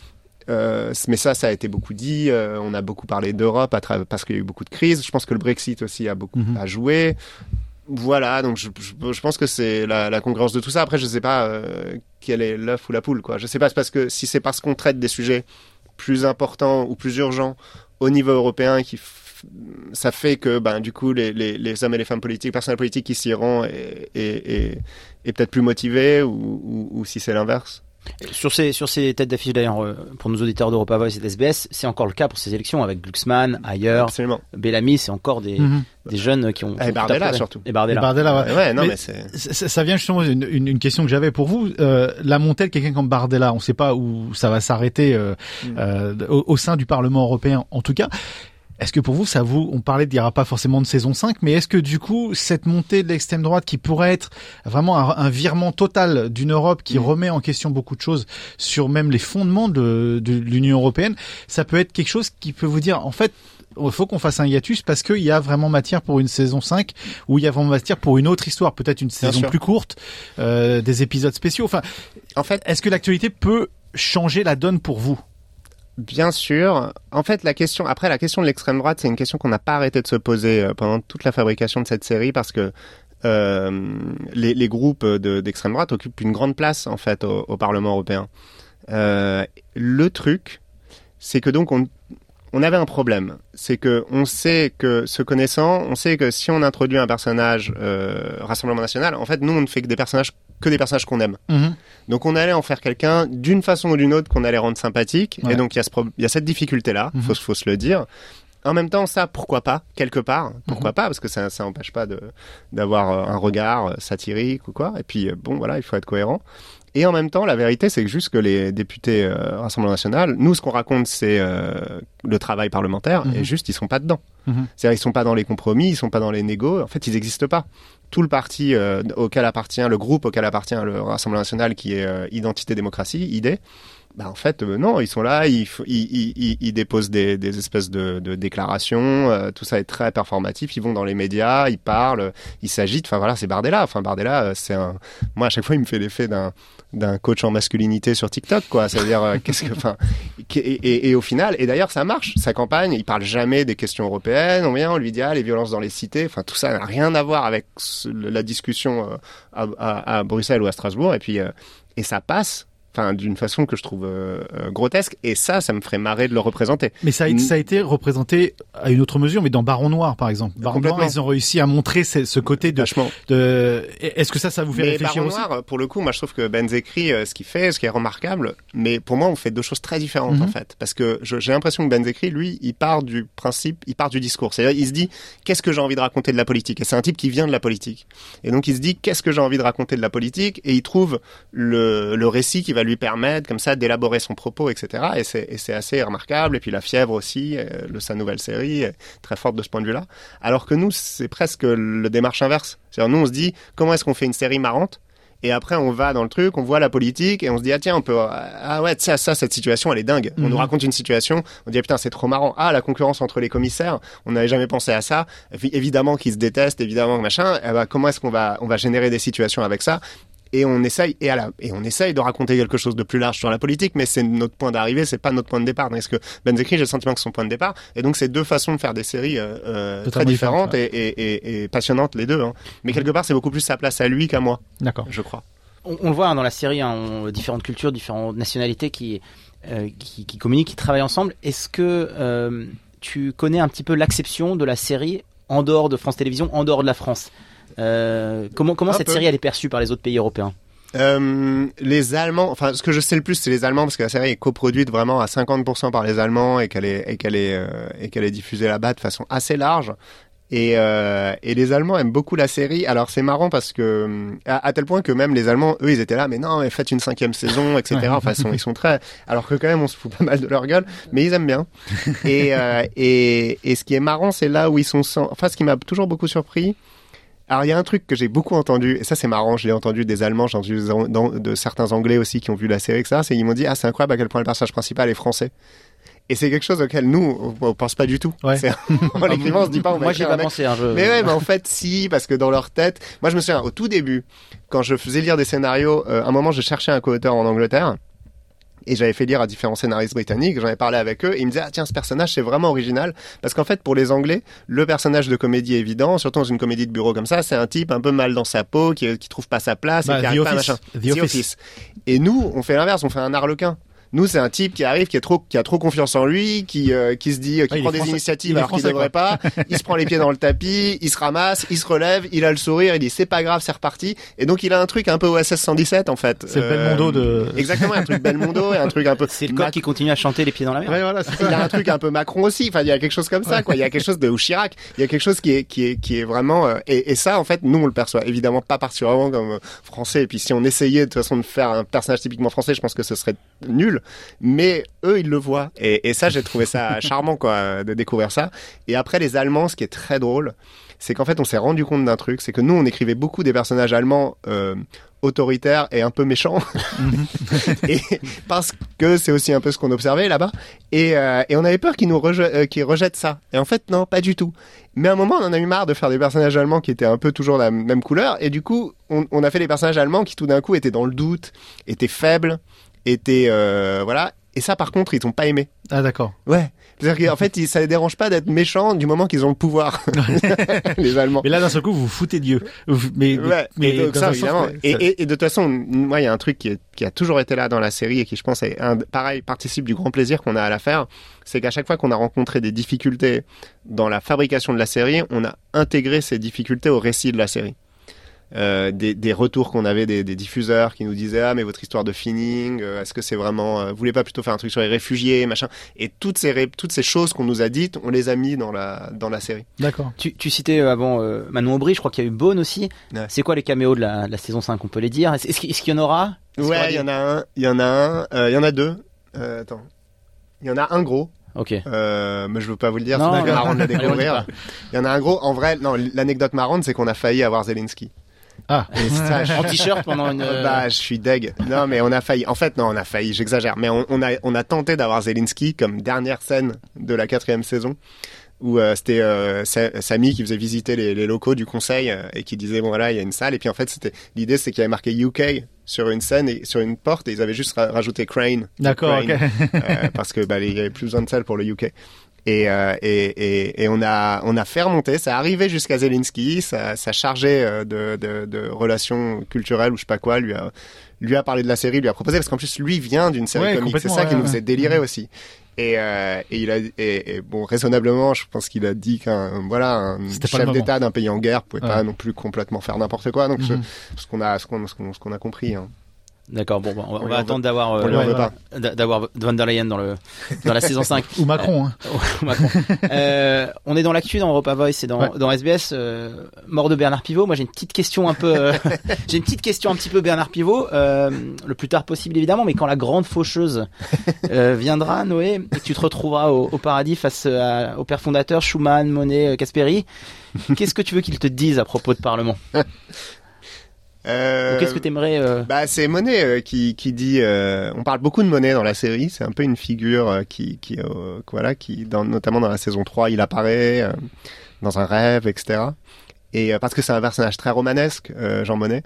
S10: mais ça a été beaucoup dit. On a beaucoup parlé d'Europe parce qu'il y a eu beaucoup de crises. Je pense que le Brexit aussi a beaucoup joué. Voilà, donc je pense que c'est la concurrence de tout ça. Après, je sais pas quel est l'œuf ou la poule, quoi. Je sais pas, si c'est parce qu'on traite des sujets plus importants ou plus urgents au niveau européen ça fait que du coup les hommes et les femmes politiques, personnels politiques qui s'y iront est peut-être plus motivés ou si c'est l'inverse.
S11: Sur ces têtes d'affiche d'ailleurs, pour nos auditeurs d'Europa Voice et d'SBS, c'est encore le cas pour ces élections avec Glucksmann, ailleurs, Bellamy, c'est encore des jeunes qui ont...
S10: Et Bardella surtout.
S11: Et Bardella.
S10: Ouais, non, mais
S9: ça vient justement une question que j'avais pour vous. La montée de quelqu'un comme Bardella, on ne sait pas où ça va s'arrêter au sein du Parlement européen en tout cas. Est-ce que pour vous, on parlait qu'il n'y aura pas forcément de saison 5, mais est-ce que du coup, cette montée de l'extrême droite qui pourrait être vraiment un virement total d'une Europe qui remet en question beaucoup de choses sur même les fondements de l'Union européenne, ça peut être quelque chose qui peut vous dire, en fait, il faut qu'on fasse un hiatus parce qu'il y a vraiment matière pour une saison 5 ou il y a vraiment matière pour une autre histoire, peut-être une saison plus courte, des épisodes spéciaux. Enfin, en fait, est-ce que l'actualité peut changer la donne pour vous ?
S10: Bien sûr. En fait, la question de l'extrême droite, c'est une question qu'on n'a pas arrêté de se poser pendant toute la fabrication de cette série parce que les groupes d'extrême droite occupent une grande place en fait au Parlement européen. Le truc, c'est que donc on avait un problème. C'est que on sait que, se connaissant, on sait que si on introduit un personnage Rassemblement National, en fait, nous, on ne fait que des personnages qu'on aime. Donc, on allait en faire quelqu'un d'une façon ou d'une autre qu'on allait rendre sympathique. Ouais. Et donc, il y a cette difficulté-là, faut se le dire. En même temps, ça, pourquoi pas, quelque part, pourquoi pas, parce que ça empêche pas d'avoir un regard satirique ou quoi. Et puis, bon, voilà, il faut être cohérent. Et en même temps, la vérité, c'est que juste que les députés Rassemblement National, nous, ce qu'on raconte, c'est le travail parlementaire, et juste, ils sont pas dedans. C'est-à-dire, ils sont pas dans les compromis, ils sont pas dans les négos. En fait, ils n'existent pas. Tout le parti auquel appartient, le groupe auquel appartient le Rassemblement National, qui est Identité Démocratie, ID, bah en fait non, ils sont là, ils déposent des espèces de déclarations, tout ça est très performatif, ils vont dans les médias, ils parlent, ils s'agitent, enfin voilà, c'est Bardella, c'est moi à chaque fois il me fait l'effet d'un coach en masculinité sur TikTok, quoi, c'est-à-dire et au final, et d'ailleurs ça marche, sa campagne, il parle jamais des questions européennes, on lui dit les violences dans les cités, enfin tout ça n'a rien à voir avec la discussion à Bruxelles ou à Strasbourg, et puis et ça passe. Enfin, d'une façon que je trouve grotesque, et ça me ferait marrer de le représenter.
S9: Mais ça a été représenté à une autre mesure, mais dans Baron Noir, par exemple. Baron Noir, ils ont réussi à montrer ce côté de. Est-ce que ça vous fait réfléchir aussi ?
S10: Baron Noir, pour le coup, moi je trouve que Benzekri, ce qu'il fait, ce qui est remarquable, mais pour moi on fait deux choses très différentes en fait, parce que j'ai l'impression que Benzekri, lui, il part du principe, il part du discours. C'est-à-dire, il se dit qu'est-ce que j'ai envie de raconter de la politique, et c'est un type qui vient de la politique, et donc il se dit qu'est-ce que j'ai envie de raconter de la politique, et il trouve le récit qui va lui permettre comme ça d'élaborer son propos, etc. Et c'est assez remarquable. Et puis La Fièvre aussi, sa nouvelle série est très forte de ce point de vue-là. Alors que nous, c'est presque le démarche inverse. C'est-à-dire, nous, on se dit comment est-ce qu'on fait une série marrante, et après on va dans le truc, on voit la politique, et on se dit tiens, on peut cette situation elle est dingue. On nous raconte une situation, on dit putain c'est trop marrant. La concurrence entre les commissaires, on n'avait jamais pensé à ça. Et puis, évidemment qu'ils se détestent, évidemment machin. Comment est-ce qu'on va générer des situations avec ça? Et on essaye de raconter quelque chose de plus large sur la politique, mais c'est notre point d'arrivée, c'est pas notre point de départ. Parce que Benzekri, j'ai le sentiment que c'est son point de départ, et donc c'est deux façons de faire des séries très différentes et passionnantes les deux. Mais quelque part, c'est beaucoup plus sa place à lui qu'à moi.
S9: D'accord.
S10: Je crois.
S11: On le voit dans la série, différentes cultures, différentes nationalités qui communiquent, qui travaillent ensemble. Est-ce que tu connais un petit peu l'acception de la série en dehors de France Télévisions, en dehors de la France? Comment cette série elle est perçue par les autres pays européens?
S10: Les Allemands, enfin ce que je sais le plus c'est les Allemands, parce que la série est coproduite vraiment à 50% par les Allemands, et qu'elle est diffusée là-bas de façon assez large. Et les Allemands aiment beaucoup la série. Alors c'est marrant parce que à tel point que même les Allemands, eux, ils étaient là, mais non, mais faites une 5e saison, etc. Enfin, ils sont très. Alors que quand même, on se fout pas mal de leur gueule, mais ils aiment bien. Et ce qui est marrant, c'est là où ils sont enfin, ce qui m'a toujours beaucoup surpris. Alors, il y a un truc que j'ai beaucoup entendu, et ça, c'est marrant, je l'ai entendu des Allemands, j'ai entendu de certains Anglais aussi qui ont vu la série, etc. C'est qu'ils m'ont dit, c'est incroyable à quel point le personnage principal est français. Et c'est quelque chose auquel nous, on pense pas du tout.
S9: Ouais.
S10: En l'écrivant, on se dit pas,
S11: moi, j'ai pas pensé un jeu.
S10: Mais ouais, mais en fait, si, parce que dans leur tête, moi, je me souviens, au tout début, quand je faisais lire des scénarios, à un moment, je cherchais un co-auteur en Angleterre. Et j'avais fait lire à différents scénaristes britanniques, j'en ai parlé avec eux, et ils me disaient, tiens, ce personnage, c'est vraiment original, parce qu'en fait, pour les Anglais, le personnage de comédie évident, surtout dans une comédie de bureau comme ça, c'est un type un peu mal dans sa peau, qui trouve pas sa place, et qui arrive pas à machin.
S9: The Office.
S10: Et nous, on fait l'inverse, on fait un arlequin. Nous, c'est un type qui arrive, qui a trop confiance en lui, qui se dit, qui prend des initiatives alors qu'il devrait pas. Il se prend les pieds dans le tapis, il se ramasse, il se relève, il a le sourire, il dit c'est pas grave, c'est reparti. Et donc il a un truc un peu OSS 117 en fait.
S9: C'est Belmondo de.
S10: Exactement, un truc Belmondo et un truc un peu.
S11: C'est le corps qui continue à chanter les pieds dans la mer.
S10: Ouais, voilà, c'est ça. Il a un truc un peu Macron aussi. Enfin, il y a quelque chose comme ça, quoi. Il y a quelque chose de ou Chirac. Il y a quelque chose qui est vraiment. Et ça, en fait, nous on le perçoit évidemment pas particulièrement comme français. Et puis si on essayait de toute façon de faire un personnage typiquement français, je pense que ce serait nul. Mais eux, ils le voient. Et ça, j'ai trouvé ça charmant, quoi, de découvrir ça. Et après, les Allemands, ce qui est très drôle, c'est qu'en fait, on s'est rendu compte d'un truc, c'est que nous, on écrivait beaucoup des personnages allemands autoritaires et un peu méchants. Et parce que c'est aussi un peu ce qu'on observait là-bas. Et on avait peur qu'ils rejettent ça. Et en fait, non, pas du tout. Mais à un moment, on en a eu marre de faire des personnages allemands qui étaient un peu toujours la même couleur. Et du coup, on a fait des personnages allemands qui, tout d'un coup, étaient dans le doute, étaient faibles, étaient voilà. Et ça, par contre, ils t'ont pas aimé.
S9: Ah, d'accord.
S10: Ouais. C'est-à-dire qu'en fait, ça les dérange pas d'être méchants du moment qu'ils ont le pouvoir. Les Allemands.
S9: Mais là, d'un seul coup, vous vous foutez Dieu. Mais
S10: donc ça, évidemment.
S9: Sens,
S10: et de toute façon, moi, il y a un truc qui a toujours été là dans la série et qui, je pense, pareil, participe du grand plaisir qu'on a à la faire. C'est qu'à chaque fois qu'on a rencontré des difficultés dans la fabrication de la série, on a intégré ces difficultés au récit de la série. Des retours qu'on avait des diffuseurs qui nous disaient mais votre histoire de Finning, est-ce que c'est vraiment vous voulez pas plutôt faire un truc sur les réfugiés, machin, et toutes ces choses qu'on nous a dites, on les a mis dans la série.
S9: D'accord.
S11: Tu citais avant Manon Aubry, je crois qu'il y a eu Bone aussi. Ouais. C'est quoi les caméos de la saison 5, on peut les dire? Est-ce qu'il y en aura?
S10: Ouais, il y en a deux. Attends. Il y en a un gros.
S11: Ok.
S10: Mais je veux pas vous le dire, c'est marrant de la découvrir. Il y en a un gros. En vrai, non, l'anecdote marrante, c'est qu'on a failli avoir Zelensky.
S9: Ah,
S11: en t-shirt pendant une.
S10: Bah, je suis deg. Non, mais on a failli. En fait, non, on a failli. J'exagère. Mais on a tenté d'avoir Zelensky comme dernière scène de la 4e saison, où c'était Samy qui faisait visiter les locaux du conseil et qui disait bon voilà, il y a une salle. Et puis en fait, l'idée, c'est qu'il y avait marqué UK sur une scène et sur une porte, et ils avaient juste rajouté Crane.
S9: D'accord.
S10: Crane, parce que il y avait plus besoin de salle pour le UK. Et on a fait remonter, ça arrivait jusqu'à Zelensky, ça chargé de relations culturelles ou je sais pas quoi, lui a parlé de la série, lui a proposé, parce qu'en plus lui vient d'une série comique, c'est ça qui nous faisait délirer aussi. Et bon, raisonnablement, je pense qu'il a dit qu'un chef d'État d'un pays en guerre pouvait pas non plus complètement faire n'importe quoi, donc ce qu'on a compris. Hein.
S11: D'accord, bon, on va attendre d'avoir Van der Leyen dans la saison 5.
S9: Ou Macron, hein.
S11: Ou Macron. On est dans l'actu dans Europa Voice et dans SBS. Mort de Bernard Pivot. Moi, j'ai une petite question un petit peu Bernard Pivot, le plus tard possible évidemment, mais quand la grande faucheuse viendra, Noé, et que tu te retrouveras au paradis face au père fondateur Schuman, Monet, Casperi, qu'est-ce que tu veux qu'il te dise à propos de Parlement? Qu'est-ce que t'aimerais
S10: c'est Monet qui dit. On parle beaucoup de Monet dans la série. C'est un peu une figure qui notamment dans la saison 3, il apparaît dans un rêve, etc. Et parce que c'est un personnage très romanesque, Jean Monnet.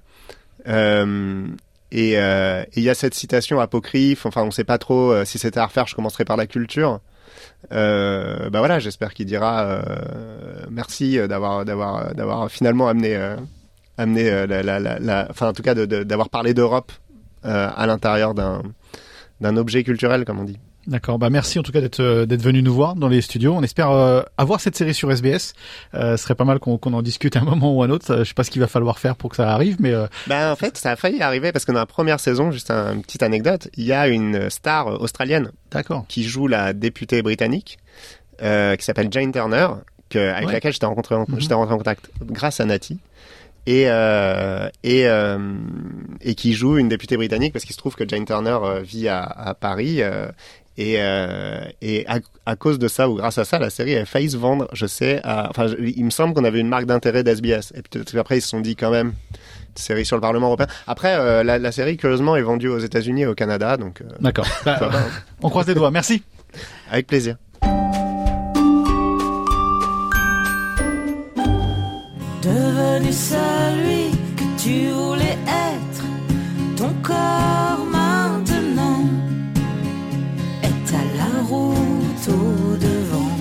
S10: Et il y a cette citation apocryphe. Enfin, on sait pas trop si c'était à refaire. Je commencerai par la culture. J'espère qu'il dira merci d'avoir finalement amené en tout cas d'avoir parlé d'Europe à l'intérieur d'un objet culturel, comme on dit.
S9: D'accord, merci en tout cas d'être venu nous voir dans les studios. On espère avoir cette série sur SBS. Ce serait pas mal qu'on en discute à un moment ou à un autre. Je sais pas ce qu'il va falloir faire pour que ça arrive, mais
S10: en fait, ça a failli arriver parce que dans la première saison, juste une petite anecdote, il y a une star australienne, qui joue la députée britannique, qui s'appelle Jane Turner, avec laquelle j'étais rentré en contact grâce à Nati. Et qui joue une députée britannique parce qu'il se trouve que Jane Turner vit à Paris et à cause de ça ou grâce à ça, la série a failli se vendre, je sais, il me semble qu'on avait une marque d'intérêt d'SBS et peut-être qu'après ils se sont dit quand même série sur le Parlement européen. Après la série curieusement est vendue aux États-Unis et au Canada, donc
S9: d'accord. On croise les doigts. Merci.
S10: Avec plaisir.
S19: Devenu celui que tu voulais être, ton corps maintenant est à la route au devant.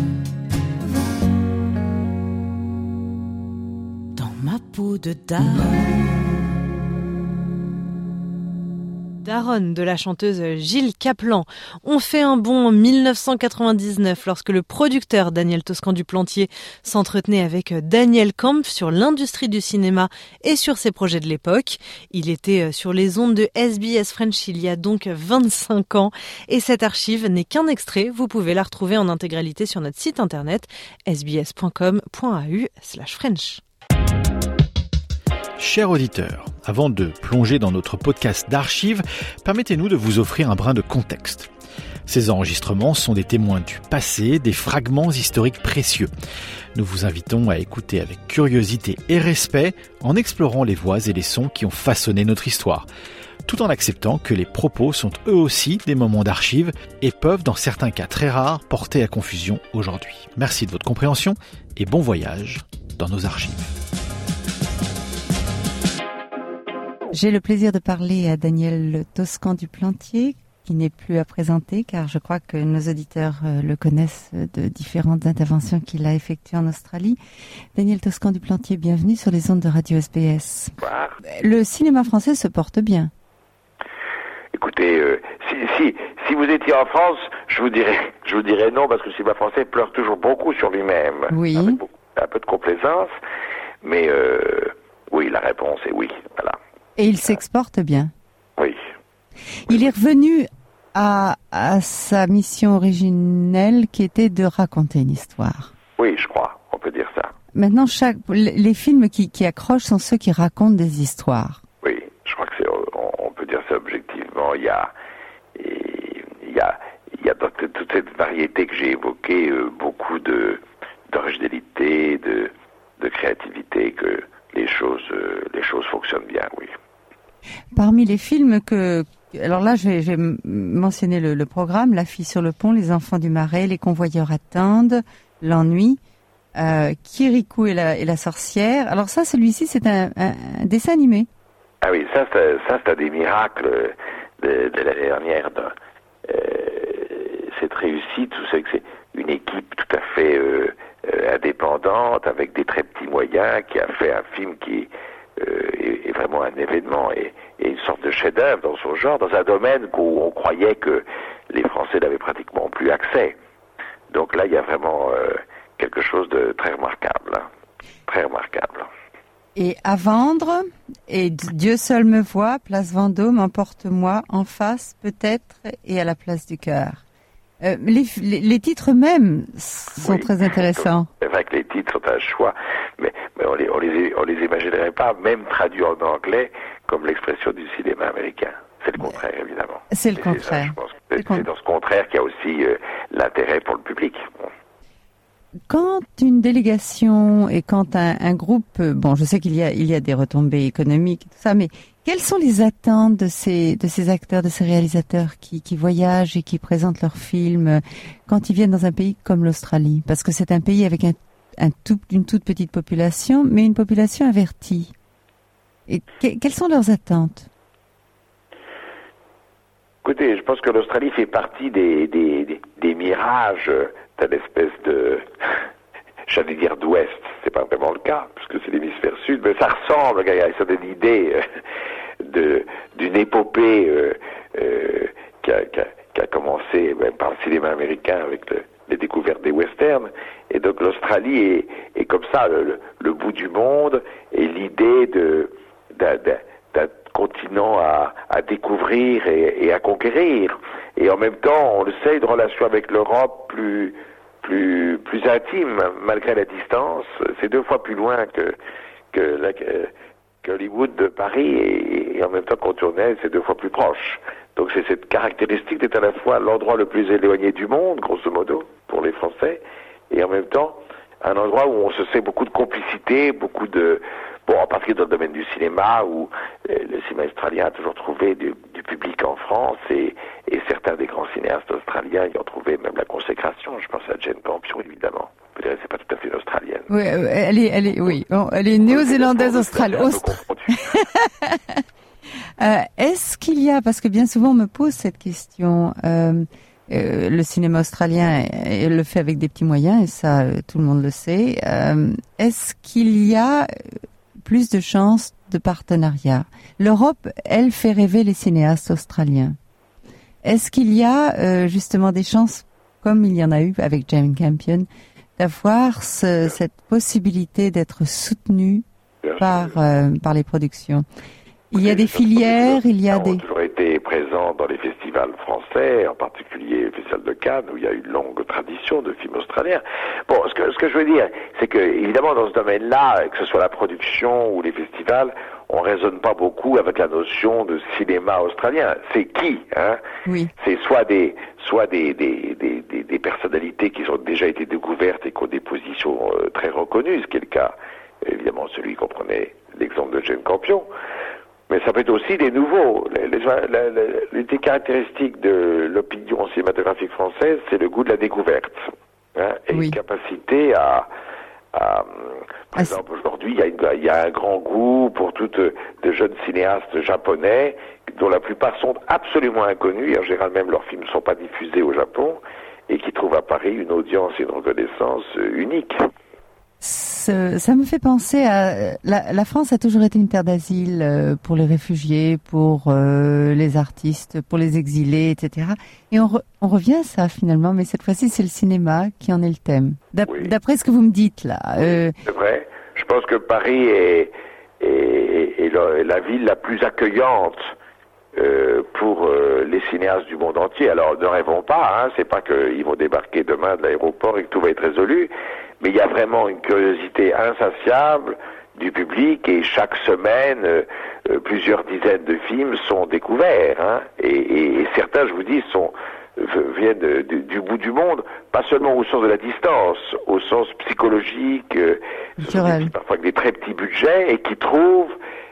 S19: Dans ma peau de
S6: Daronne de la chanteuse Gilles Caplan. On fait un bond en 1999 lorsque le producteur Daniel Toscan du Plantier s'entretenait avec Daniel Kampf sur l'industrie du cinéma et sur ses projets de l'époque. Il était sur les ondes de SBS French il y a donc 25 ans et cette archive n'est qu'un extrait. Vous pouvez la retrouver en intégralité sur notre site internet sbs.com.au/French.
S9: Chers auditeurs, avant de plonger dans notre podcast d'archives, permettez-nous de vous offrir un brin de contexte. Ces enregistrements sont des témoins du passé, des fragments historiques précieux. Nous vous invitons à écouter avec curiosité et respect en explorant les voix et les sons qui ont façonné notre histoire, tout en acceptant que les propos sont eux aussi des moments d'archives et peuvent, dans certains cas très rares, porter à confusion aujourd'hui. Merci de votre compréhension et bon voyage dans nos archives.
S12: J'ai le plaisir de parler à Daniel Toscan du Plantier. qui n'est plus à présenter, car je crois que nos auditeurs le connaissent de différentes interventions qu'il a effectuées en Australie. Daniel Toscan du Plantier, bienvenue sur les ondes de Radio SBS.
S13: Bonsoir.
S12: Le cinéma français se porte bien.
S13: Écoutez, si vous étiez en France, je vous dirais non, parce que le cinéma français pleure toujours beaucoup sur lui-même.
S12: Oui.
S13: Avec un peu de complaisance, mais oui, la réponse est oui. Voilà.
S12: Et il s'exporte bien.
S13: Oui.
S12: Il est revenu à sa mission originelle qui était de raconter une histoire.
S13: Oui, je crois, on peut dire ça.
S12: Maintenant, les films qui accrochent sont ceux qui racontent des histoires.
S13: Oui, je crois que on peut dire ça objectivement. Il y a dans toute cette variété que j'ai évoquée beaucoup d'originalité, de créativité, que les choses fonctionnent bien, oui.
S12: Parmi les films alors là, je vais mentionner le programme, La fille sur le pont, Les enfants du marais, Les convoyeurs attendent, L'ennui, Kirikou et la sorcière. Alors ça, celui-ci, c'est un dessin animé.
S13: Ah oui, ça c'est un des miracles de l'année dernière. Cette réussite, vous savez que c'est une équipe tout à fait indépendante, avec des très petits moyens, qui a fait un film qui est vraiment un événement et une sorte de chef-d'œuvre dans son genre, dans un domaine où on croyait que les Français n'avaient pratiquement plus accès. Donc là, il y a vraiment quelque chose de très remarquable. Très remarquable.
S12: Et À vendre, et Dieu seul me voit, Place Vendôme, Emporte-moi, En face peut-être, et À la place du cœur. Les titres eux-mêmes sont très intéressants.
S13: C'est vrai que les titres sont un choix, mais on les imaginerait pas, même traduits en anglais, comme l'expression du cinéma américain. C'est le contraire, évidemment.
S12: C'est le contraire.
S13: Je pense que c'est dans ce contraire qu'il y a aussi l'intérêt pour le public.
S12: Quand une délégation et quand un groupe, bon, je sais qu'il y a des retombées économiques, tout ça, mais quelles sont les attentes de ces acteurs, de ces réalisateurs qui voyagent et qui présentent leurs films quand ils viennent dans un pays comme l'Australie? Parce que c'est un pays avec une toute petite population, mais une population avertie. Et quelles sont leurs attentes?
S13: Écoutez, je pense que l'Australie fait partie des mirages d'une espèce de, j'allais dire d'ouest, c'est pas vraiment le cas, puisque c'est l'hémisphère sud, mais ça ressemble, ça donne l'idée d'une épopée qui a commencé même par le cinéma américain avec les découvertes des westerns, et donc l'Australie est comme ça, le bout du monde, et l'idée d'un continent à découvrir et à conquérir. Et en même temps, on le sait, une relation avec l'Europe plus intime, malgré la distance. C'est 2 fois plus loin que Hollywood de Paris, et en même temps, quand on est, c'est 2 fois plus proche. Donc c'est cette caractéristique d'être à la fois l'endroit le plus éloigné du monde, grosso modo, pour les Français, et en même temps, un endroit où on se sait beaucoup de complicité, beaucoup de... Bon, en particulier dans le domaine du cinéma, où le cinéma australien a toujours trouvé du public en France, et certains des grands cinéastes australiens y ont trouvé même la consécration. Je pense à Jane Campion, évidemment. Vous direz, c'est pas tout à fait une Australienne.
S12: Oui, elle est néo-zélandaise australienne. Est-ce qu'il y a, parce que bien souvent on me pose cette question, le cinéma australien le fait avec des petits moyens, et ça tout le monde le sait, est-ce qu'il y a plus de chances de partenariat? L'Europe, elle, fait rêver les cinéastes australiens. Est-ce qu'il y a justement des chances, comme il y en a eu avec Jane Campion, d'avoir cette possibilité d'être soutenu par les productions? Il y a des filières, il y a des...
S13: On a toujours été présents dans les festivals français, en particulier le Festival de Cannes, où il y a une longue tradition de films australiens. Bon, ce que je veux dire, c'est que, évidemment, dans ce domaine-là, que ce soit la production ou les festivals, on raisonne pas beaucoup avec la notion de cinéma australien. C'est qui, hein?
S12: Oui.
S13: C'est soit des personnalités qui ont déjà été découvertes et qui ont des positions très reconnues, ce qui est le cas, évidemment, celui qu'on prenait l'exemple de Jane Campion. Mais ça peut être aussi des nouveaux. L'une des caractéristiques de l'opinion cinématographique française, c'est le goût de la découverte. Hein, et une capacité par exemple, aujourd'hui, il y a un grand goût pour toutes de jeunes cinéastes japonais dont la plupart sont absolument inconnus, et en général même leurs films ne sont pas diffusés au Japon, et qui trouvent à Paris une audience et une reconnaissance unique.
S12: Ça me fait penser à... La France a toujours été une terre d'asile pour les réfugiés, pour les artistes, pour les exilés, etc. Et on revient à ça finalement, mais cette fois-ci c'est le cinéma qui en est le thème. D'après ce que vous me dites là.
S13: C'est vrai. Je pense que Paris est la ville la plus accueillante pour les cinéastes du monde entier. Alors ne rêvons pas, c'est pas qu'ils vont débarquer demain de l'aéroport et que tout va être résolu, mais il y a vraiment une curiosité insatiable du public et chaque semaine plusieurs dizaines de films sont découverts et certains, je vous dis, viennent du bout du monde, pas seulement au sens de la distance, au sens psychologique, parfois avec des très petits budgets et qui trouvent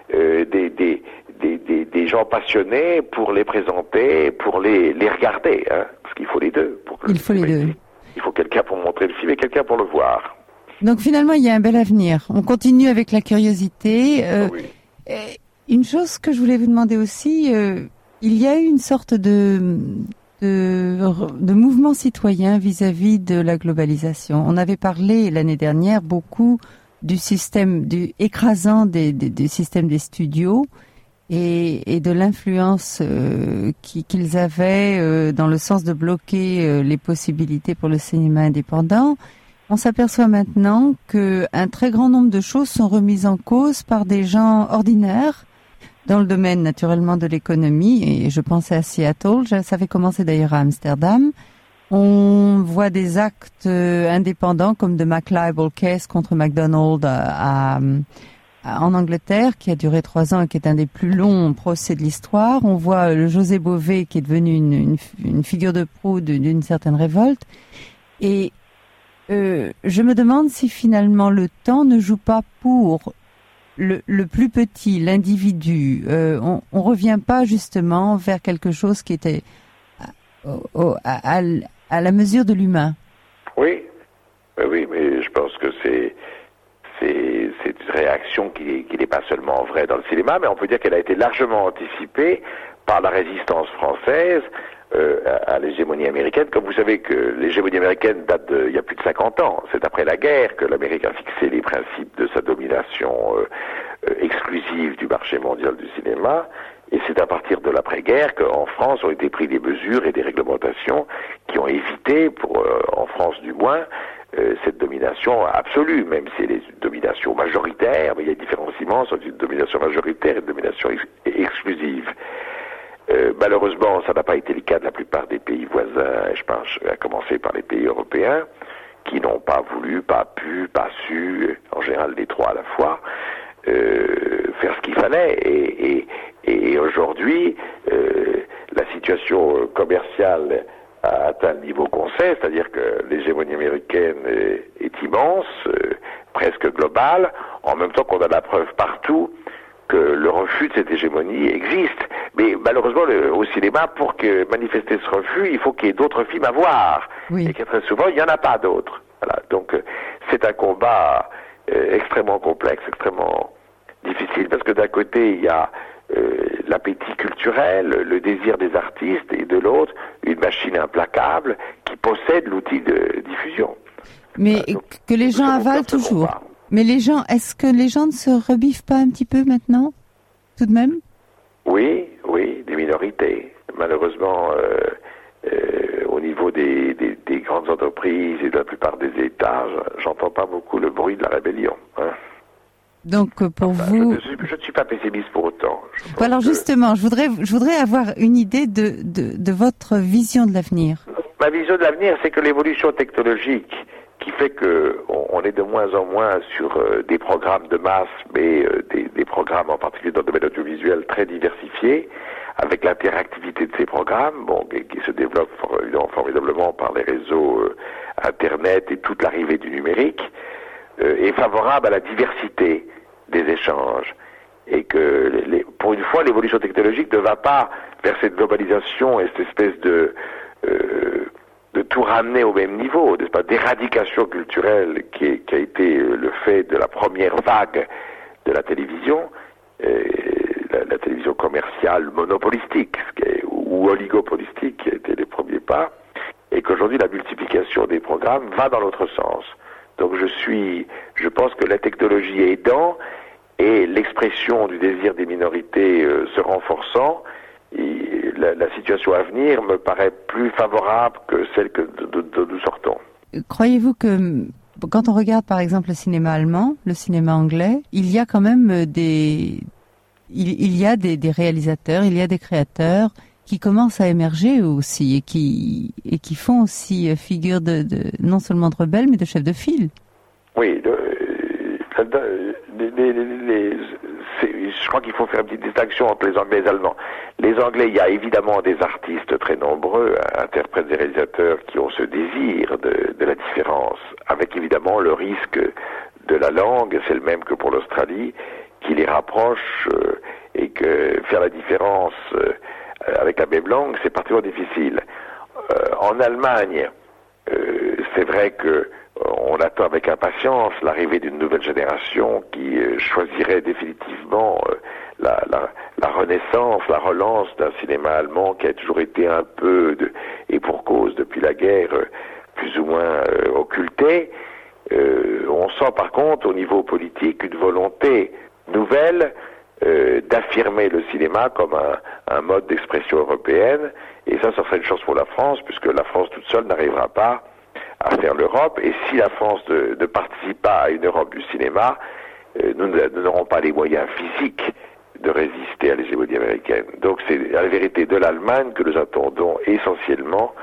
S13: des gens passionnés pour les présenter, pour les regarder, parce qu'il faut les deux.
S12: Il faut les deux.
S13: Il faut quelqu'un pour montrer le film et quelqu'un pour le voir.
S12: Donc finalement, il y a un bel avenir. On continue avec la curiosité. Une chose que je voulais vous demander aussi, il y a eu une sorte de mouvement citoyen vis-à-vis de la globalisation. On avait parlé l'année dernière beaucoup du système écrasant des systèmes des studios et de l'influence qu'ils avaient dans le sens de bloquer les possibilités pour le cinéma indépendant. On s'aperçoit maintenant qu'un très grand nombre de choses sont remises en cause par des gens ordinaires dans le domaine naturellement de l'économie, et je pensais à Seattle, ça avait commencé d'ailleurs à Amsterdam. On voit des actes indépendants comme de McLibel Case contre McDonald's en Angleterre, qui a duré 3 ans et qui est un des plus longs procès de l'histoire. On voit le José Bové qui est devenu une figure de proue d'une certaine révolte. Et je me demande si finalement le temps ne joue pas pour le plus petit, l'individu. On revient pas justement vers quelque chose qui était à la mesure de l'humain.
S13: Oui, mais je pense que c'est une réaction qui n'est pas seulement vraie dans le cinéma, mais on peut dire qu'elle a été largement anticipée par la résistance française à l'hégémonie américaine. Comme vous savez que l'hégémonie américaine date il y a plus de 50 ans. C'est après la guerre que l'Amérique a fixé les principes de sa domination exclusive du marché mondial du cinéma. Et c'est à partir de l'après-guerre qu'en France ont été prises des mesures et des réglementations qui ont évité, en France du moins, cette domination absolue, même si elle est une domination majoritaire, mais il y a différenciement entre une domination majoritaire et une domination exclusive. Malheureusement, ça n'a pas été le cas de la plupart des pays voisins, je pense à commencer par les pays européens, qui n'ont pas voulu, pas pu, pas su, en général les trois à la fois, faire ce qu'il fallait. Et aujourd'hui, la situation commerciale a atteint le niveau qu'on sait, c'est-à-dire que l'hégémonie américaine est immense, presque globale, en même temps qu'on a la preuve partout que le refus de cette hégémonie existe. Mais malheureusement, au cinéma, pour manifester ce refus, il faut qu'il y ait d'autres films à voir. Oui. Et que très souvent, il n'y en a pas d'autres. Voilà. Donc, c'est un combat extrêmement complexe, extrêmement difficile, parce que d'un côté, il y a l'appétit culturel, le désir des artistes, et de l'autre, une machine implacable qui possède l'outil de diffusion.
S12: Mais donc, que les gens avalent toujours. Combat. Mais est-ce que les gens ne se rebiffent pas un petit peu maintenant, tout de même? Oui,
S13: des minorités. Malheureusement, au niveau des grandes entreprises et de la plupart des États, j'entends pas beaucoup le bruit de la rébellion.
S12: Donc pour vous,
S13: je ne suis pas pessimiste pour autant.
S12: Alors justement, je voudrais avoir une idée de votre vision de l'avenir.
S13: Ma vision de l'avenir, c'est que l'évolution technologique, qui fait que on est de moins en moins sur des programmes de masse, mais des programmes en particulier dans le domaine audiovisuel très diversifiés, avec l'interactivité de ces programmes, qui se développent formidablement par les réseaux Internet et toute l'arrivée du numérique, est favorable à la diversité des échanges. Et que, pour une fois, l'évolution technologique ne va pas vers cette globalisation et cette espèce de tout ramener au même niveau, n'est-ce pas, d'éradication culturelle qui a été le fait de la première vague de la télévision. la télévision commerciale monopolistique ou oligopolistique qui a été les premiers pas, et qu'aujourd'hui la multiplication des programmes va dans l'autre sens. Donc je pense que la technologie aidant et l'expression du désir des minorités se renforçant, et la situation à venir me paraît plus favorable que celle dont nous sortons.
S12: Croyez-vous que quand on regarde par exemple le cinéma allemand, le cinéma anglais, il y a quand même il y a des réalisateurs, il y a des créateurs qui commencent à émerger aussi et qui font aussi figure de non seulement de rebelles mais de chefs de file.
S13: Oui, je crois qu'il faut faire une petite distinction entre les Anglais et les Allemands. Les Anglais, il y a évidemment des artistes très nombreux, interprètes et réalisateurs qui ont ce désir de la différence, avec évidemment le risque de la langue, c'est le même que pour l'Australie, qui les rapproche et que faire la différence avec la même langue, c'est particulièrement difficile. En Allemagne, c'est vrai que on attend avec impatience l'arrivée d'une nouvelle génération qui choisirait définitivement la renaissance, la relance d'un cinéma allemand qui a toujours été un peu, et pour cause depuis la guerre, plus ou moins occulté. On sent par contre au niveau politique une volonté nouvelle d'affirmer le cinéma comme un mode d'expression européenne, et ça serait une chance pour la France, puisque la France toute seule n'arrivera pas à faire l'Europe, et si la France ne participe pas à une Europe du cinéma, nous n'aurons pas les moyens physiques de résister à l'hégémonie américaine. Donc c'est à la vérité de l'Allemagne que nous attendons essentiellement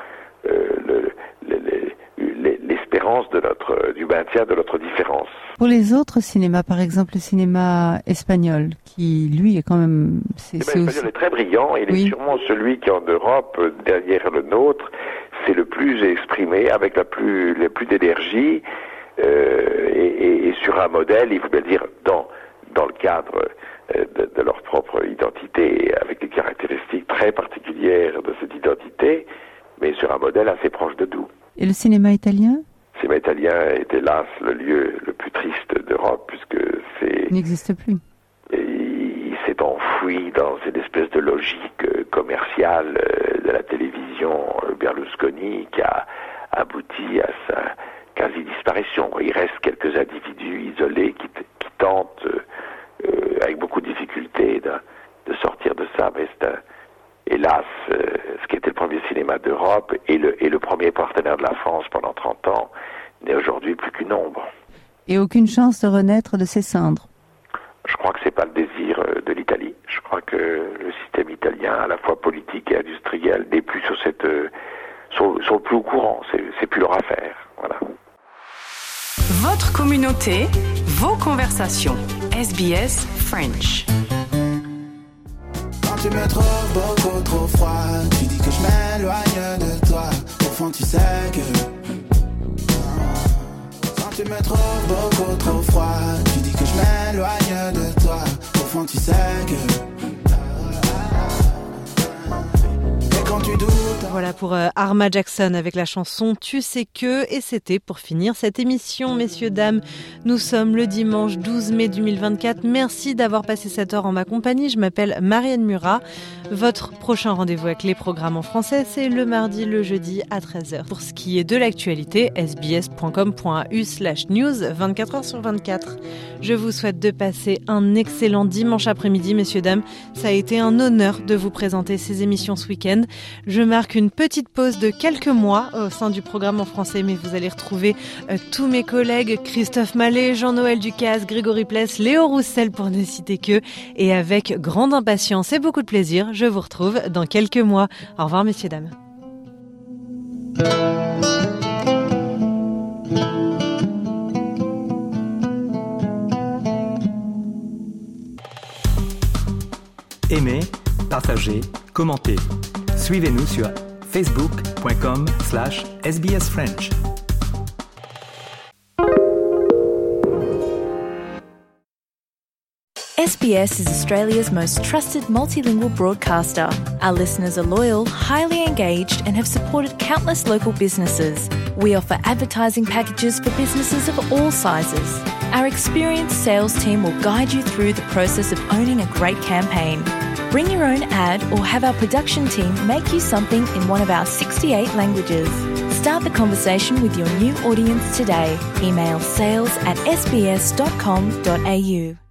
S13: l'espérance du maintien de notre différence.
S12: Pour les autres cinémas, par exemple le cinéma espagnol, qui lui est quand même...
S13: L'espagnol est très brillant, il est sûrement celui qui en Europe, derrière le nôtre, c'est le plus exprimé, avec le plus d'énergie, et sur un modèle, il faut bien dire, dans le cadre de leur propre identité, avec des caractéristiques très particulières de cette identité, mais sur un modèle assez proche de nous.
S12: Et le cinéma italien ?
S13: Le cinéma italien est hélas le lieu le plus triste d'Europe, puisque
S12: il n'existe plus.
S13: Il s'est enfoui dans cette espèce de logique commerciale de la télévision Berlusconi qui a abouti à sa quasi-disparition. Il reste quelques individus isolés qui tentent, avec beaucoup de difficulté, de sortir de ça, mais c'est hélas, ce qui était le premier cinéma d'Europe et le premier partenaire de la France pendant 30 ans n'est aujourd'hui plus qu'une ombre.
S12: Et aucune chance de renaître de ses cendres.
S13: Je crois que c'est pas le désir de l'Italie. Je crois que le système italien, à la fois politique et industriel, n'est plus sont plus au courant. C'est plus leur affaire. Voilà.
S3: Votre communauté, vos conversations. SBS French.
S7: Quand tu me trouves beaucoup trop froid, tu dis que je m'éloigne de toi. Au fond, tu sais que. Quand tu me trouves beaucoup trop froid, tu dis que je m'éloigne de toi. Au fond, tu sais que.
S6: Voilà pour Arma Jackson avec la chanson Tu sais que, et c'était pour finir cette émission, messieurs, dames. Nous sommes le dimanche 12 mai 2024. Merci d'avoir passé cette heure en ma compagnie. Je m'appelle Marianne Murat. Votre prochain rendez-vous avec les programmes en français, c'est le mardi, le jeudi à 13h. Pour ce qui est de l'actualité, sbs.com.au/news 24h/24. Je vous souhaite de passer un excellent dimanche après-midi, messieurs, dames. Ça a été un honneur de vous présenter ces émissions ce week-end. Je marque une petite pause de quelques mois au sein du programme en français, mais vous allez retrouver tous mes collègues, Christophe Mallet, Jean-Noël Ducasse, Grégory Pless, Léo Roussel pour ne citer que, et avec grande impatience et beaucoup de plaisir, je vous retrouve dans quelques mois. Au revoir, messieurs, dames.
S14: Aimez, partagez, commentez. Suivez-nous sur facebook.com/SBS French.
S15: SBS is Australia's most trusted multilingual broadcaster. Our listeners are loyal, highly engaged, and have supported countless local businesses. We offer advertising packages for businesses of all sizes. Our experienced sales team will guide you through the process of owning a great campaign. Bring your own ad or have our production team make you something in one of our 68 languages. Start the conversation with your new audience today. Email sales@sbs.com.au.